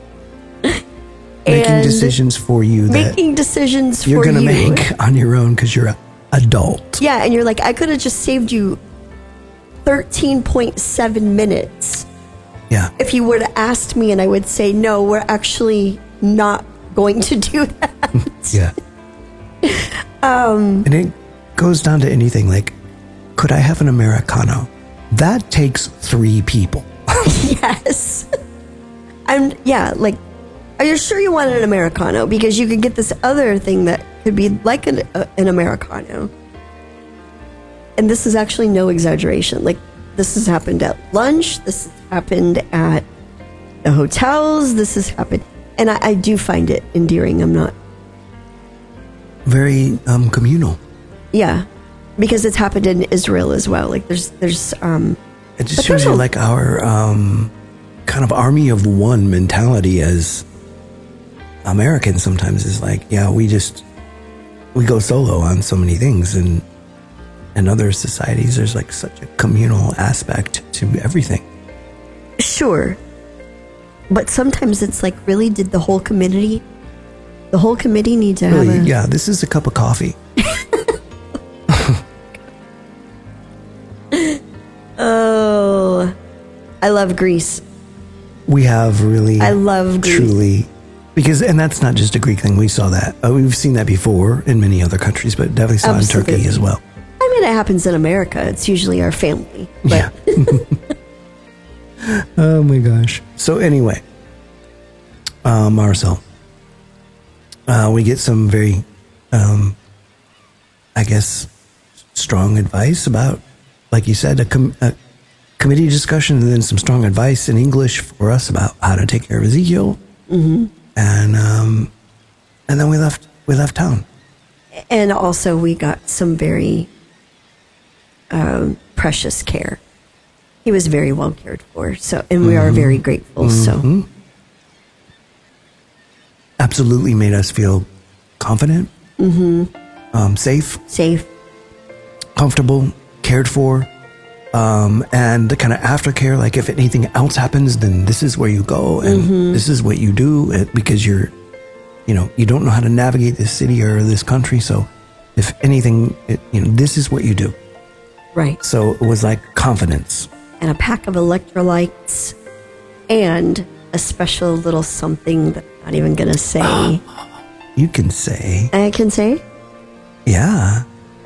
Making decisions for you. Making decisions for you. You're going to make on your own because you're an adult. Yeah, and you're like, I could have just saved you 13.7 minutes. Yeah. If you would have asked me, and I would say, no, we're actually not going to do that. Yeah. And it goes down to anything like, could I have an Americano? That takes 3 people. Yes. Like, are you sure you want an Americano? Because you could get this other thing that could be like an Americano. And this is actually no exaggeration. Like, this has happened at lunch. This has happened at the hotels. This has happened. And I do find it endearing. I'm not. Very communal. Yeah. Because it's happened in Israel as well. Like, there's It just But shows there's you a- like our kind of army of one mentality as Americans sometimes is like, yeah, we go solo on so many things, and in other societies there's like such a communal aspect to everything. Sure. But sometimes it's like, really, did the whole committee need to have Really, a... yeah, this is a cup of coffee. Oh, I love Greece. We have really, I love Greece. truly, because, and that's not just a Greek thing. We saw that. We've seen that before in many other countries, but definitely saw it in Absolutely. Turkey as well. I mean, it happens in America. It's usually our family. But Yeah. Oh my gosh. So anyway, Marcel, we get some very, I guess, strong advice about, like you said, a committee discussion, and then some strong advice in English for us about how to take care of Ezekiel. Mm-hmm. And then we left town. And also, we got some very precious care. He was very well cared for. So, and we are very grateful. So, Absolutely made us feel confident, safe, comfortable, cared for, and the kind of aftercare, like if anything else happens, then this is where you go, and this is what you do, because you don't know how to navigate this city or this country. So if anything, this is what you do. right. So it was like confidence. And a pack of electrolytes and a special little something that I'm not even going to say. You can say, I can say yeah,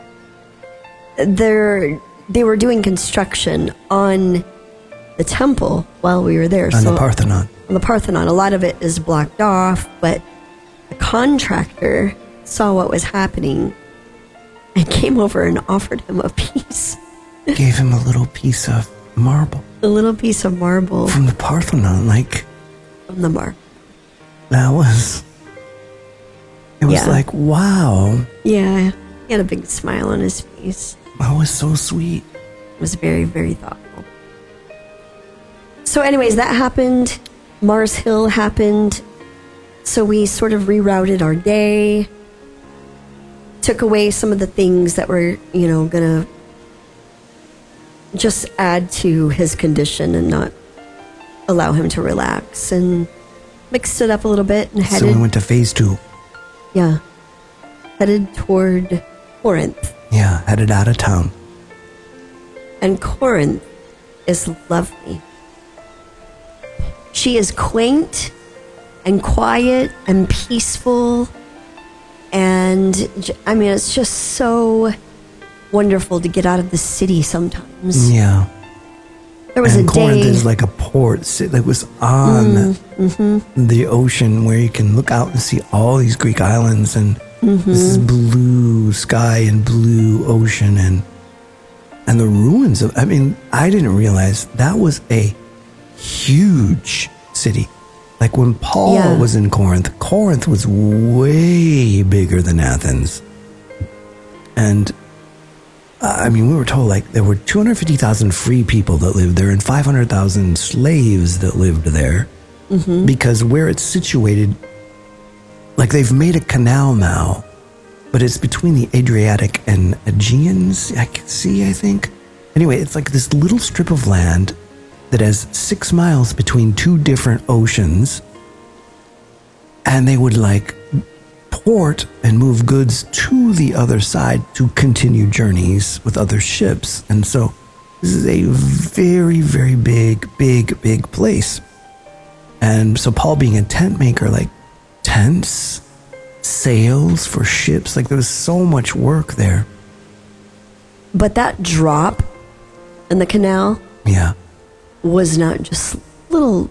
they were doing construction on the temple while we were there. on the Parthenon. On the Parthenon. A lot of it is blocked off, but the contractor saw what was happening and came over and offered him a piece, Gave him a little piece of marble a little piece of marble from the Parthenon. Like, from the marble. it was Yeah. like, wow, Yeah, he had a big smile on his face. that was so sweet. It was very, very thoughtful. So anyways, that happened. Mars Hill happened. So we sort of rerouted our day, took away some of the things that were, going to just add to his condition and not allow him to relax, and mixed it up a little bit and So headed, we went to phase 2. headed toward Corinth. Yeah, headed out of town. And Corinth is lovely. She is quaint and quiet and peaceful. And I mean, it's just so wonderful to get out of the city sometimes. Yeah. There was and a Corinth day. is like a port that was on the ocean, where you can look out and see all these Greek islands, and this is blue sky and blue ocean, and the ruins of, I mean, I didn't realize that was a huge city. Like when Paul Yeah. was in Corinth, Corinth was way bigger than Athens. And I mean, we were told like there were 250,000 free people that lived there and 500,000 slaves that lived there, because where it's situated, like they've made a canal now, but it's between the Adriatic and Aegeans, I think. Anyway, it's like this little strip of land that has 6 miles between 2 different oceans, and they would like port and move goods to the other side to continue journeys with other ships. And so this is a very, very big place. And so Paul, being a tent maker, like tents, sails for ships, like there was so much work there. But that drop in the canal Yeah. was not just little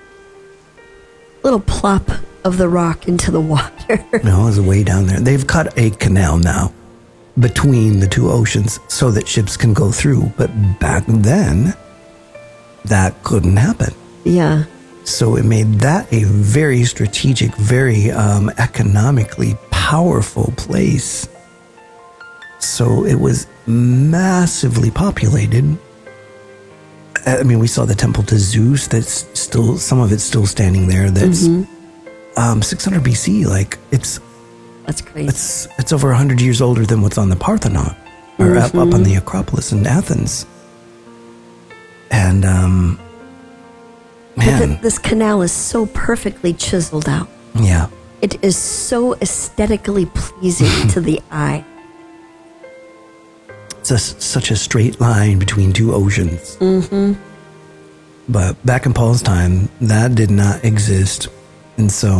plop of the rock into the water. No, it was way down there. They've cut a canal now between the 2 oceans so that ships can go through. But back then, that couldn't happen. Yeah. So it made that a very strategic, very economically powerful place. So it was massively populated. I mean, we saw the temple to Zeus. That's still, some of it's still standing there. That's 600 BC. Like That's crazy. it's over 100 years older than what's on the Parthenon, or up on the Acropolis in Athens. And man, This canal is so perfectly chiseled out. yeah, It is so aesthetically pleasing to the eye. it's such a straight line between two oceans. But back in Paul's time, that did not exist, and so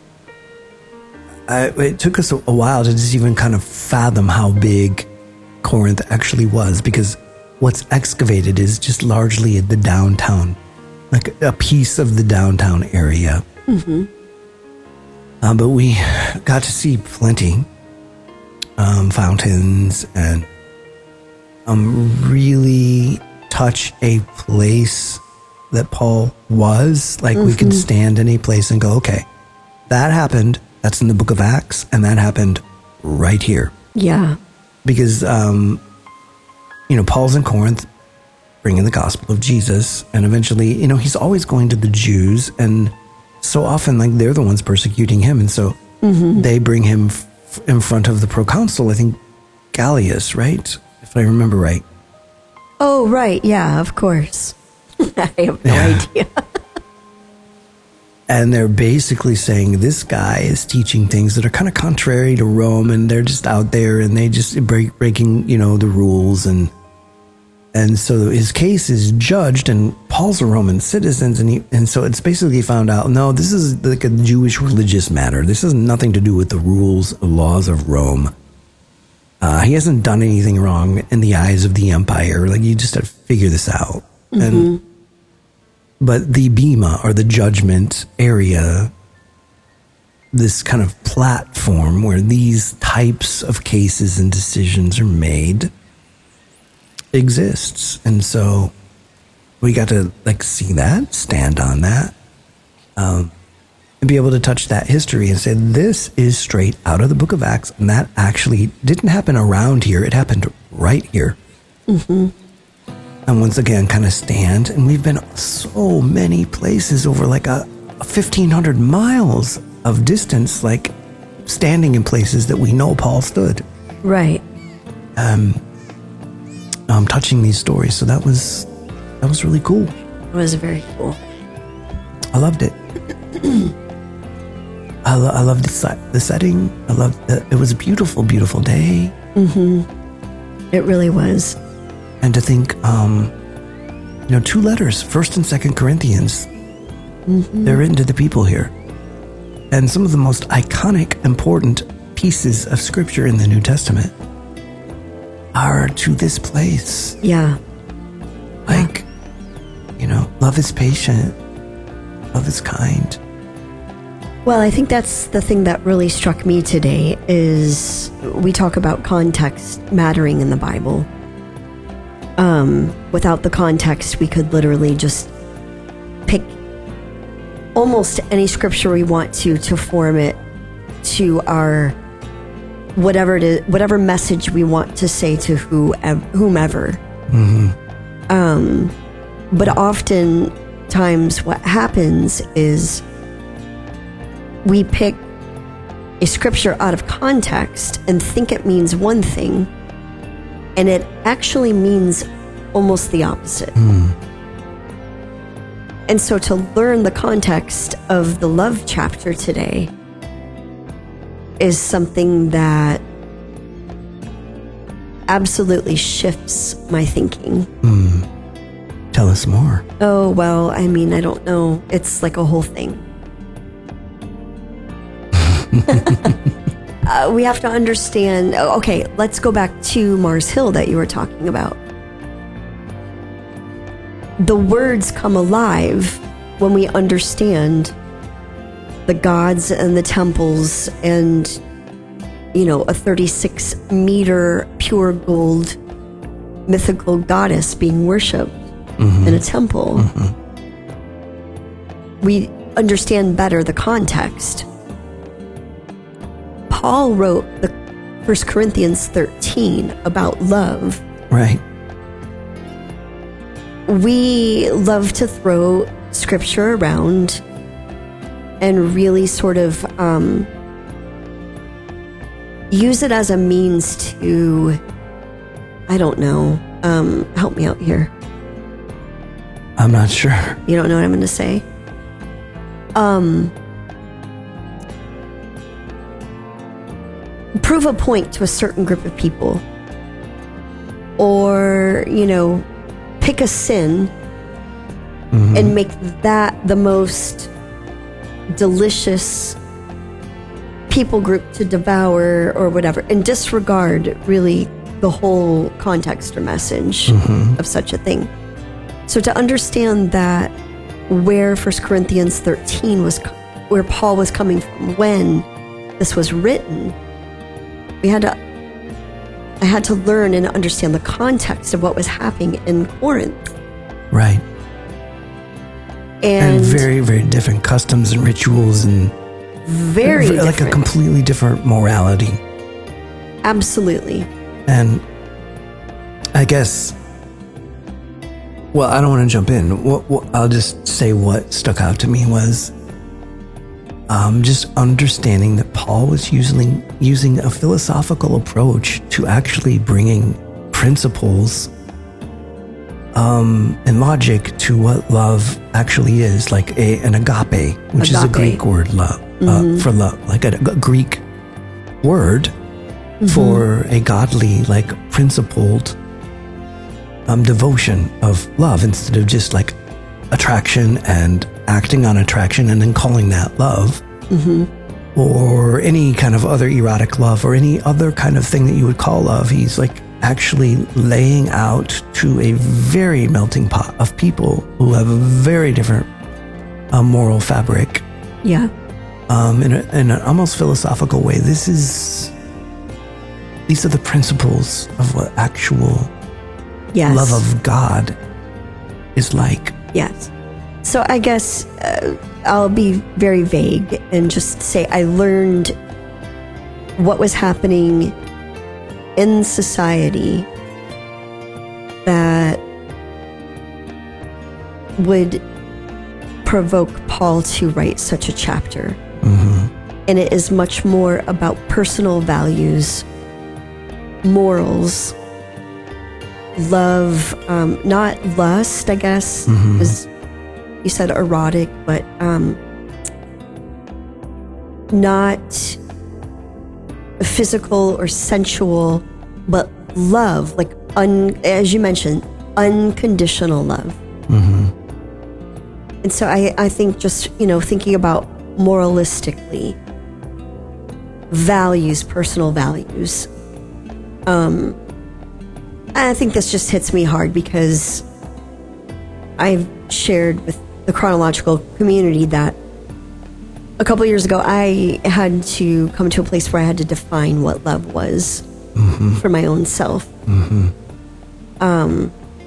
it took us a while to just even kind of fathom how big Corinth actually was, because what's excavated is just largely the downtown, like a piece of the downtown area. But we got to see plenty fountains and really touch a place that Paul was. Like we could stand in a place and go, okay, that happened. That's in the book of Acts, and that happened right here. Yeah. Because, Paul's in Corinth bringing the gospel of Jesus, and eventually, he's always going to the Jews, and so often, like, they're the ones persecuting him, and so they bring him in front of the proconsul, I think Gallus, right? If I remember right. Oh, right. Yeah, of course. I have no idea. And they're basically saying this guy is teaching things that are kind of contrary to Rome, and they're just out there and they just breaking, the rules. And so his case is judged, and Paul's a Roman citizen. And so it's basically found out, no, this is like a Jewish religious matter. This has nothing to do with the rules or laws of Rome. He hasn't done anything wrong in the eyes of the empire. Like, you just have to figure this out. But the bema, or the judgment area, this kind of platform where these types of cases and decisions are made, exists. And so we got to see that, stand on that, and be able to touch that history and say, this is straight out of the book of Acts, and that actually didn't happen around here. It happened right here. And once again, kind of stand. And we've been so many places over like a 1,500 miles of distance, like standing in places that we know Paul stood. Right. Touching these stories. So that was really cool. It was very cool. I loved it. I loved the setting. I loved that it was a beautiful, beautiful day. It really was. And to think, 2 letters, 1st and 2nd Corinthians, they're written to the people here. And some of the most iconic, important pieces of scripture in the New Testament are to this place. Yeah. Like, love is patient, love is kind. Well, I think that's the thing that really struck me today is we talk about context mattering in the Bible. Without the context, we could literally just pick almost any scripture we want to form it to our whatever message we want to say to whomever. But oftentimes what happens is we pick a scripture out of context and think it means one thing, and it actually means almost the opposite. And so to learn the context of the love chapter today is something that absolutely shifts my thinking. Tell us more. Oh, well, I mean, I don't know. It's like a whole thing. We have to understand. Okay, let's go back to Mars Hill that you were talking about. The words come alive when we understand the gods and the temples and, a 36-meter pure gold mythical goddess being worshipped in a temple. We understand better the context. Paul wrote the 1 Corinthians 13 about love. Right. we love to throw scripture around and really sort of use it as a means to, I don't know, help me out here. I'm not sure. You don't know what I'm going to say? Prove a point to a certain group of people. Or, pick a sin and make that the most delicious people group to devour or whatever, and disregard really the whole context or message of such a thing. So to understand that where 1 Corinthians 13 was, where Paul was coming from when this was written, I had to learn and understand the context of what was happening in Corinth. Right. And very, very different customs and rituals and very like different. a completely different morality. Absolutely. And I guess, well, I don't want to jump in. I'll just say what stuck out to me was just understanding that Paul was using a philosophical approach to actually bringing principles and logic to what love actually is, like an agape, which is a Greek word for love, like a Greek word for a godly, like principled devotion of love, instead of just like attraction and acting on attraction and then calling that love, or any kind of other erotic love or any other kind of thing that you would call love. He's like actually laying out to a very melting pot of people who have a very different moral fabric. Yeah. In an almost philosophical way. These are the principles of what actual love of God is like. Yes. So I guess I'll be very vague and just say I learned what was happening in society that would provoke Paul to write such a chapter. And it is much more about personal values, morals, love, not lust, I guess, because you said erotic, but not physical or sensual, but love, like as you mentioned, unconditional love. And so I think just, thinking about moralistically, values, personal values. I think this just hits me hard because I've shared with the chronological community that a couple years ago I had to come to a place where I had to define what love was for my own self. And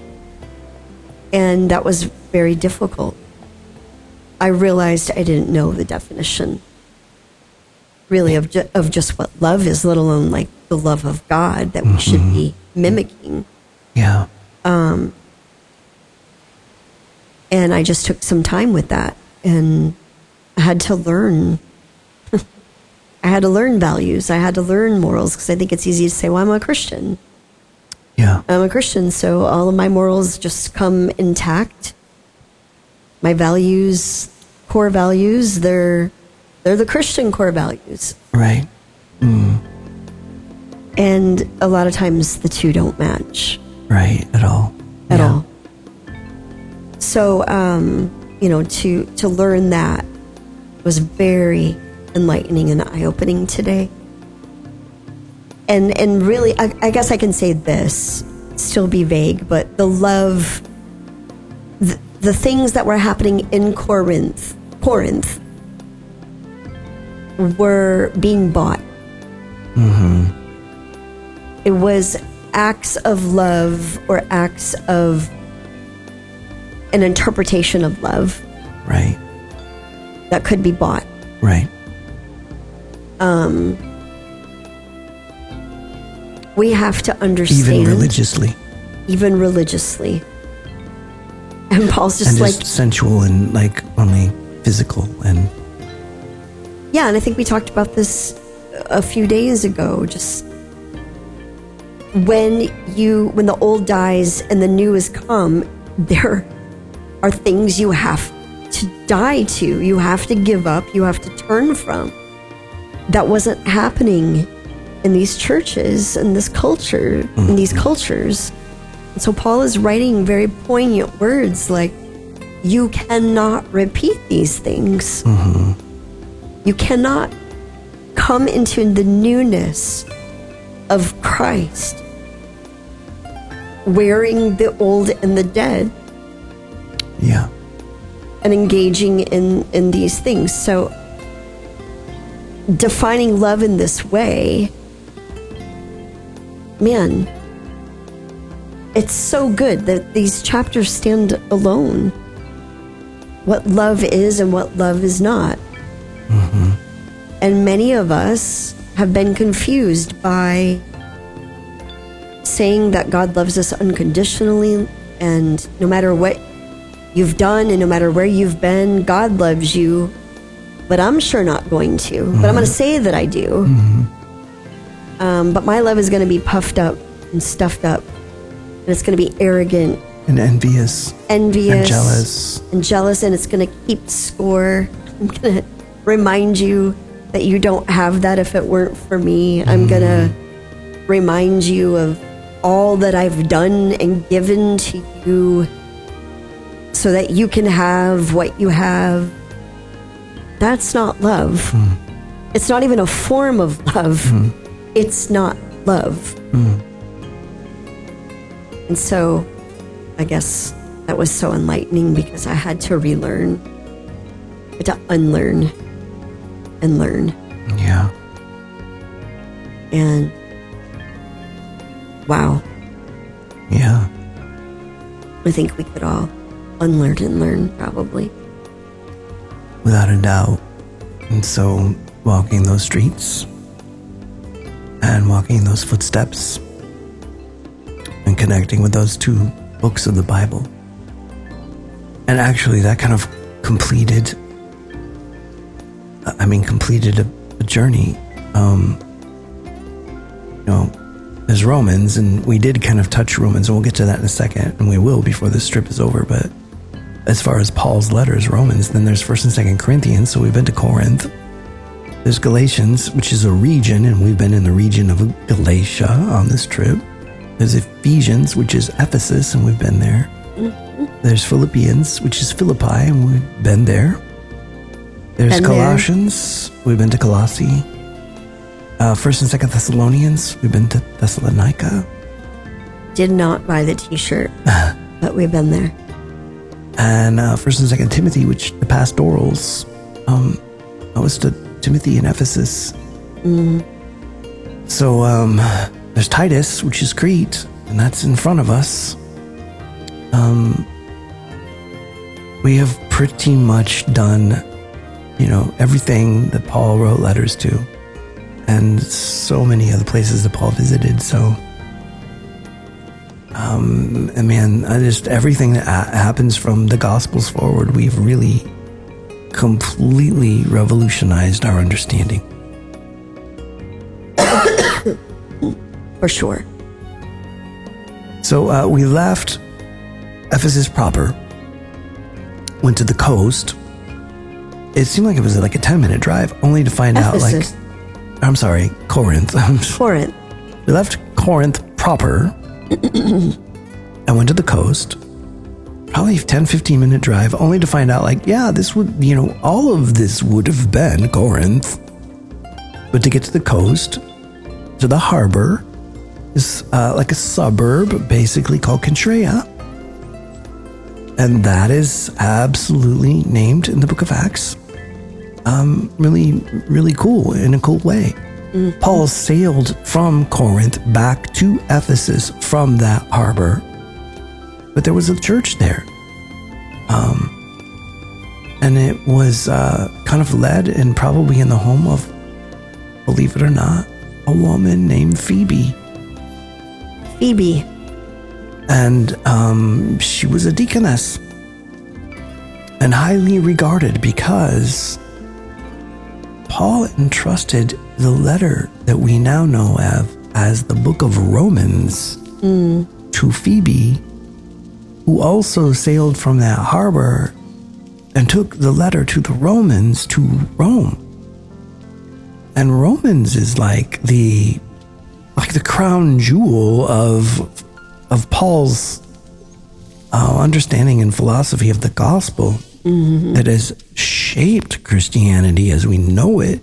that was very difficult. I realized I didn't know the definition really of just what love is, let alone like the love of God that we should be mimicking. Yeah. And I just took some time with that, and I had to learn. I had to learn values. I had to learn morals, because I think it's easy to say, well, I'm a Christian. Yeah. I'm a Christian, so all of my morals just come intact. My values, core values, they're the Christian core values. Right. And a lot of times the two don't match. Right, at all. At all. So, to learn that was very enlightening and eye-opening today. And really, I guess I can say this, still be vague, but the love, the things that were happening in Corinth were being bought. It was acts of love, or acts of an interpretation of love. Right. That could be bought. Right. We have to understand. Even religiously. And Paul's just and like, just sensual and like only physical. And yeah, and I think we talked about this a few days ago. Just when the old dies and the new has come, there are things you have to die to. You have to give up. You have to turn from. That wasn't happening in these churches, in this culture, in these cultures. And so Paul is writing very poignant words like, you cannot repeat these things. You cannot come into the newness of Christ wearing the old and the dead. yeah, And engaging in these things. So defining love in this way, man, it's so good that these chapters stand alone. What love is and what love is not. And many of us have been confused by saying that God loves us unconditionally, and no matter what you've done and no matter where you've been, God loves you, but I'm sure not going to. But I'm going to say that I do. But my love is going to be puffed up and stuffed up, and it's going to be arrogant and envious and jealous. And it's going to keep score. I'm going to remind you that you don't have that if it weren't for me. I'm going to remind you of all that I've done and given to you so that you can have what you have. That's not love. It's not even a form of love. It's not love. And so I guess that was so enlightening because I had to relearn, to unlearn and learn. Yeah. And wow. Yeah. I think we could all unlearn and learn, probably. Without a doubt. And so walking those streets and walking those footsteps and connecting with those two books of the Bible. And actually that kind of completed a journey. There's Romans, and we did kind of touch Romans, and we'll get to that in a second, and we will before this trip is over. But as far as Paul's letters, Romans, then there's 1st and 2nd Corinthians, so we've been to Corinth. There's Galatians, which is a region, and we've been in the region of Galatia on this trip. There's Ephesians, which is Ephesus, and we've been there. There's Philippians, which is Philippi, and we've been there. There's Colossians, we've been to Colossae. 1st and 2nd Thessalonians, we've been to Thessalonica. Did not buy the t-shirt, but we've been there. And 1st and 2nd Timothy, which the pastorals, I was to Timothy in Ephesus. So there's Titus, which is Crete, and that's in front of us. We have pretty much done, everything that Paul wrote letters to, and so many other places that Paul visited. So, and man, everything that happens from the Gospels forward, we've really completely revolutionized our understanding. For sure. So we left Ephesus proper, went to the coast. It seemed like it was like a 10-minute drive, only to find Ephesus. Corinth. Corinth. We left Corinth proper and went to the coast. Probably a 10-15-minute drive, only to find out this would, all of this would have been Corinth. But to get to the coast, to the harbor, is like a suburb basically called Cenchreae. And that is absolutely named in the book of Acts. Really, really cool in a cool way. Paul sailed from Corinth back to Ephesus from that harbor. But there was a church there. And it was kind of led and probably in the home of, believe it or not, a woman named Phoebe. Phoebe. And she was a deaconess. and highly regarded because Paul entrusted the letter that we now know of as the book of Romans to Phoebe, who also sailed from that harbor and took the letter to the Romans to Rome. And Romans is like the crown jewel of Paul's understanding and philosophy of the gospel that has shaped Christianity as we know it.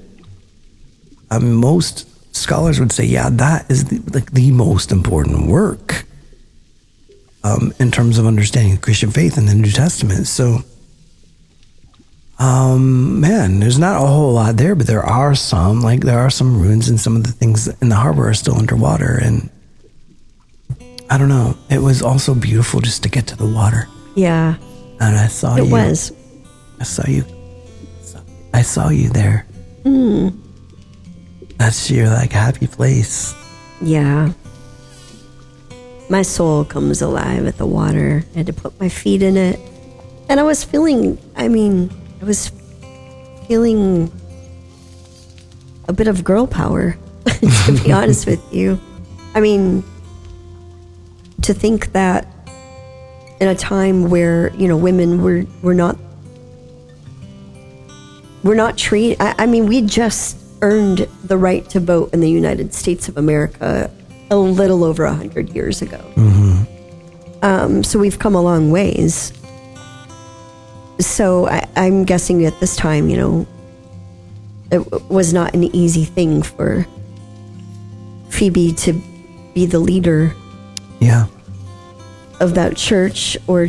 Most scholars would say, yeah, that is the most important work in terms of understanding the Christian faith in the New Testament. So, man, there's not a whole lot there, but there are some ruins, and some of the things in the harbor are still underwater. And I don't know. It was also beautiful just to get to the water. Yeah. And I saw you. It was. I saw you. I saw you there. That's your happy place. Yeah. My soul comes alive at the water. I had to put my feet in it. And I was feeling a bit of girl power, to be honest with you. I mean, to think that in a time where, women were not treated, we just earned the right to vote in the United States of America a little over 100 years ago. So we've come a long ways. So I'm guessing at this time, it was not an easy thing for Phoebe to be the leader of that church, or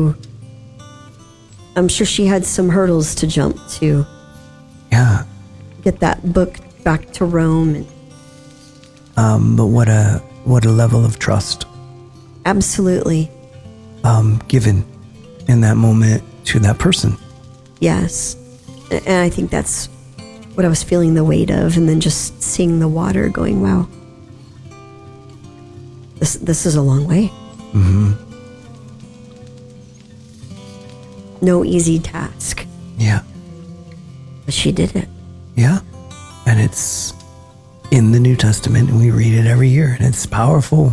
I'm sure she had some hurdles to jump to. Yeah. Get that book back to Rome. But what a level of trust. Absolutely. Given in that moment to that person. Yes. And I think that's what I was feeling the weight of, and then just seeing the water going, wow, this is a long way. No easy task. Yeah. But she did it. Yeah. And it's in the New Testament, and we read it every year, and it's powerful.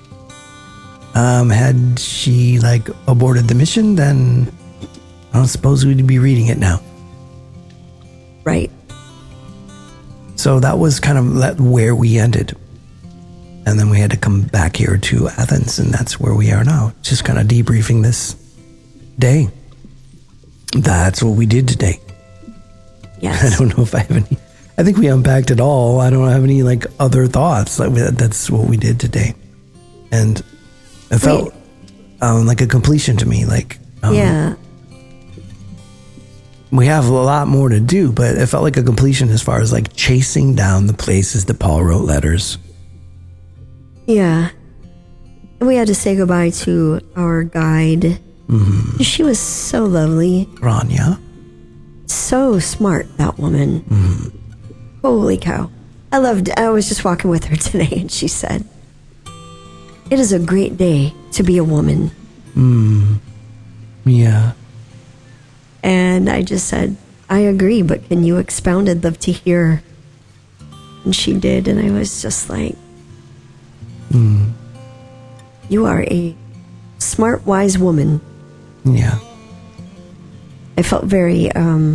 Had she aborted the mission, then I don't suppose we'd be reading it now. Right. So that was kind of where we ended. And then we had to come back here to Athens, and that's where we are now. Just kind of debriefing this day. That's what we did today. Yes. I don't know if I have any. I think we unpacked it all. I don't have any other thoughts. That's what we did today. And it felt like a completion to me. Yeah. We have a lot more to do, but it felt like a completion as far as chasing down the places that Paul wrote letters. Yeah. We had to say goodbye to our guide. She was so lovely. Rania. So smart, that woman. Holy cow. I was just walking with her today, and she said, "It is a great day to be a woman." Yeah. And I just said, "I agree, but can you expound? I'd love to hear." And she did, and I was just like, "You are a smart, wise woman." Yeah. I felt very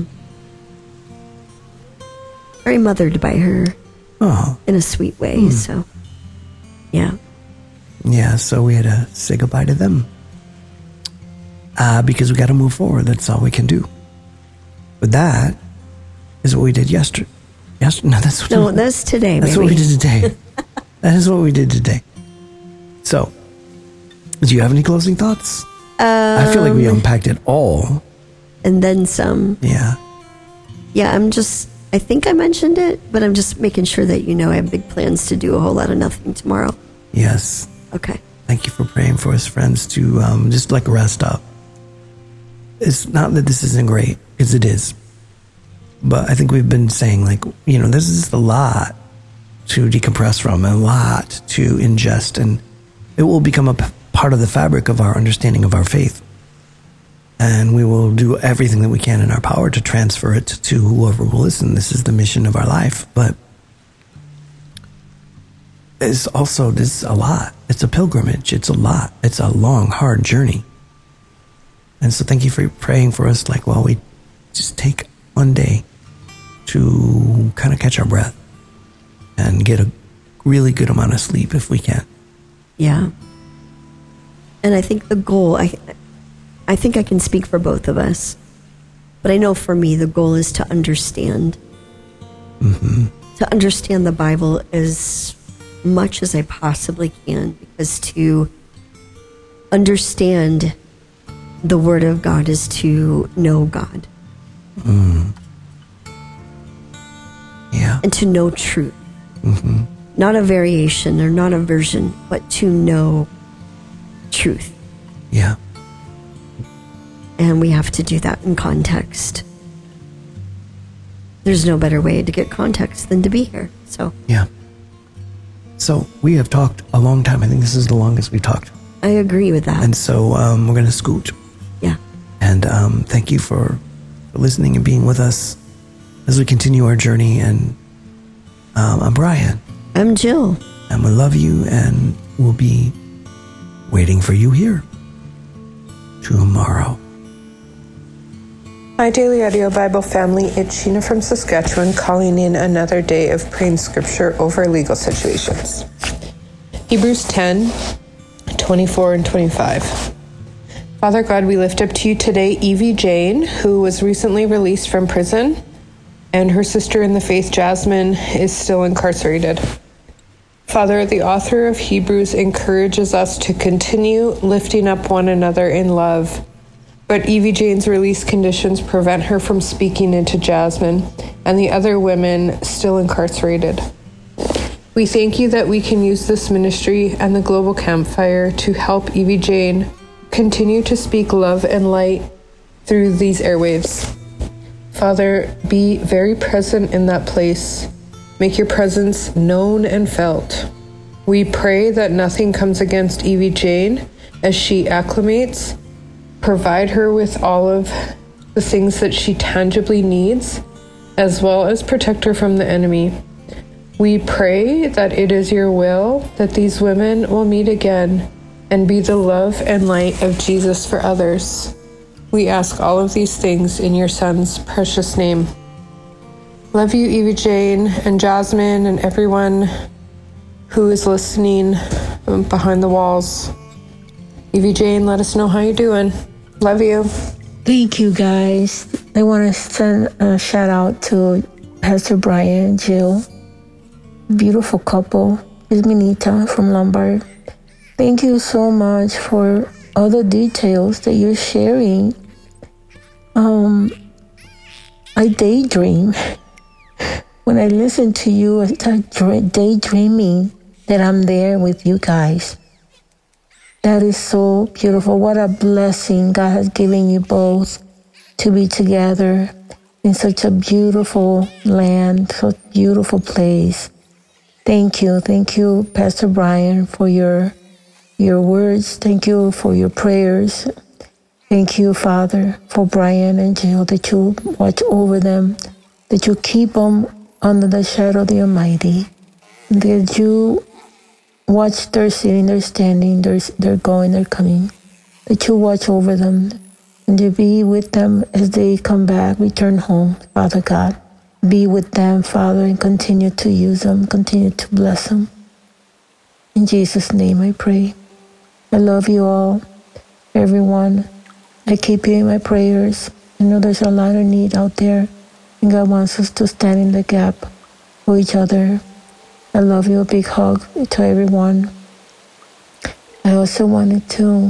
mothered by her in a sweet way. So, yeah. Yeah, so we had to say goodbye to them. Because we got to move forward. That's all we can do. But that is what we did yesterday. That's today. That's what we did today. That is what we did today. So, do you have any closing thoughts? I feel like we unpacked it all. And then some. Yeah. Yeah, I think I mentioned it, but I'm just making sure that I have big plans to do a whole lot of nothing tomorrow. Yes. Okay. Thank you for praying for us, friends, to just rest up. It's not that this isn't great, because it is. But I think we've been saying, this is a lot to decompress from, a lot to ingest, and it will become a part of the fabric of our understanding of our faith. And we will do everything that we can in our power to transfer it to whoever will listen. This is the mission of our life. But it's also, this is a lot. It's a pilgrimage. It's a lot. It's a long, hard journey. And so thank you for praying for us. Like, while we just take one day to kind of catch our breath and get a really good amount of sleep if we can. Yeah. And I think the goal, I think I can speak for both of us, but I know for me, the goal is to understand. To understand the Bible as much as I possibly can, because to understand the Word of God is to know God. Yeah. And to know truth. Not a variation or not a version, but to know truth. Yeah. And we have to do that in context. There's no better way to get context than to be here. So Yeah. So we have talked a long time. I think this is the longest we've talked. I agree with that. And so we're going to scoot. Yeah. And thank you for listening and being with us as we continue our journey. And I'm Brian. I'm Jill. And we love you, and we'll be waiting for you here tomorrow. Hi, Daily Audio Bible family. It's Sheena from Saskatchewan, calling in another day of praying scripture over legal situations. Hebrews 10, 24 and 25. Father God, we lift up to you today Evie Jane, who was recently released from prison, and her sister in the faith, Jasmine, is still incarcerated. Father, the author of Hebrews encourages us to continue lifting up one another in love. But Evie Jane's release conditions prevent her from speaking into Jasmine and the other women still incarcerated. We thank you that we can use this ministry and the Global Campfire to help Evie Jane continue to speak love and light through these airwaves. Father, be very present in that place. Make your presence known and felt. We pray that nothing comes against Evie Jane as she acclimates. Provide her with all of the things that she tangibly needs, as well as protect her from the enemy. We pray that it is your will that these women will meet again and be the love and light of Jesus for others. We ask all of these things in your Son's precious name. Love you, Evie Jane and Jasmine and everyone who is listening behind the walls. Evie Jane, let us know how you're doing. Love you. Thank you, guys. I want to send a shout out to Pastor Brian and Jill. Beautiful couple. It's Minita from Lombard. Thank you so much for all the details that you're sharing. I daydream. When I listen to you, I start daydreaming that I'm there with you guys. That is so beautiful. What a blessing God has given you both to be together in such a beautiful land, such a beautiful place. Thank you. Thank you, Pastor Brian, for your words. Thank you for your prayers. Thank you, Father, for Brian and Jill, that you watch over them, that you keep them under the shadow of the Almighty, that you watch their sitting, their standing, their going, their coming, that you watch over them, and to be with them as they come back, return home, Father God. Be with them, Father, and continue to use them, continue to bless them. In Jesus' name I pray. I love you all, everyone. I keep you in my prayers. I know there's a lot of need out there, and God wants us to stand in the gap for each other. I love you. A big hug to everyone. I also wanted to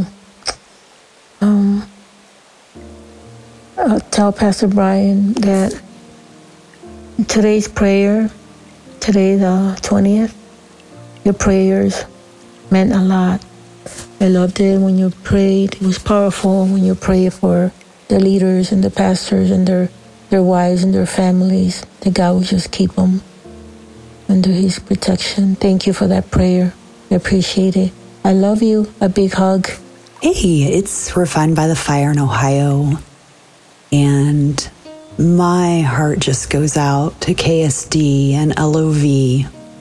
tell Pastor Brian that today's prayer, today the 20th, your prayers meant a lot. I loved it when you prayed. It was powerful when you prayed for the leaders and the pastors and their wives and their families, that God would just keep them under His protection. Thank you for that prayer. I appreciate it. I love you. A big hug. Hey, it's Refined by the Fire in Ohio, and my heart just goes out to KSD and LOV.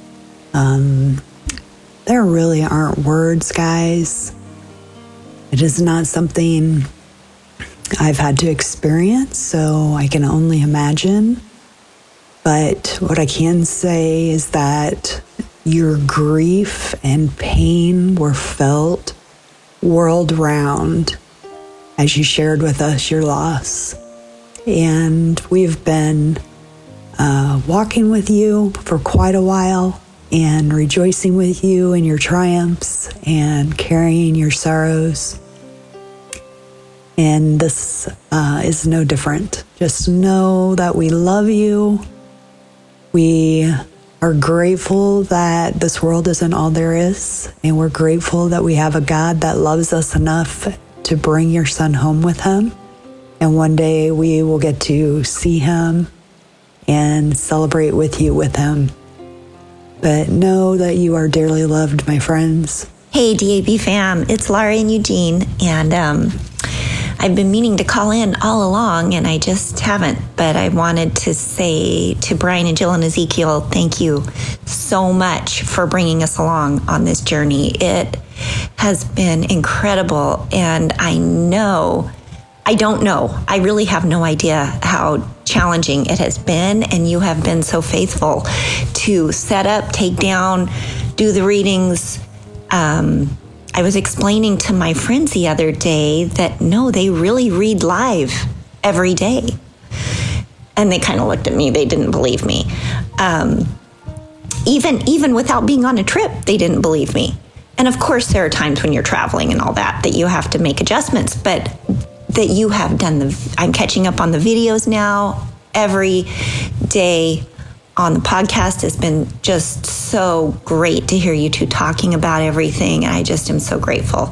There really aren't words, guys. It is not something I've had to experience, so I can only imagine. But what I can say is that your grief and pain were felt world round as you shared with us your loss. And we've been walking with you for quite a while and rejoicing with you in your triumphs and carrying your sorrows. And this is no different. Just know that we love you. We are grateful that this world isn't all there is. And we're grateful that we have a God that loves us enough to bring your son home with him. And one day we will get to see him and celebrate with you with him. But know that you are dearly loved, my friends. Hey, DAB fam, it's Laurie and Eugene, and I've been meaning to call in all along, and I just haven't. But I wanted to say to Brian and Jill and Ezekiel, thank you so much for bringing us along on this journey. It has been incredible, and I really have no idea how challenging it has been, and you have been so faithful to set up, take down, do the readings. I was explaining to my friends the other day that no, they really read live every day. And they kind of looked at me, they didn't believe me. Even without being on a trip, they didn't believe me. And of course, there are times when you're traveling and all that you have to make adjustments, but that you have done I'm catching up on the videos now. Every day on the podcast has been just so great to hear you two talking about everything. I just am so grateful.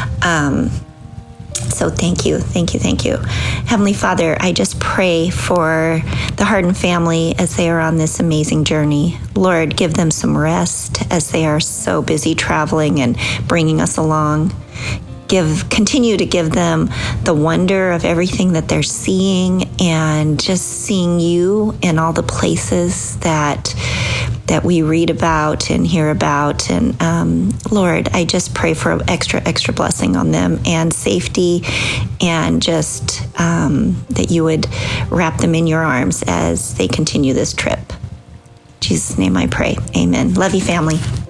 So thank you. Heavenly Father, I just pray for the Harden family as they are on this amazing journey. Lord, give them some rest as they are so busy traveling and bringing us along. Continue to give them the wonder of everything that they're seeing, and just seeing you in all the places that we read about and hear about. And Lord, I just pray for extra blessing on them and safety, and just that you would wrap them in your arms as they continue this trip. In Jesus' name I pray. Amen. Love you, family.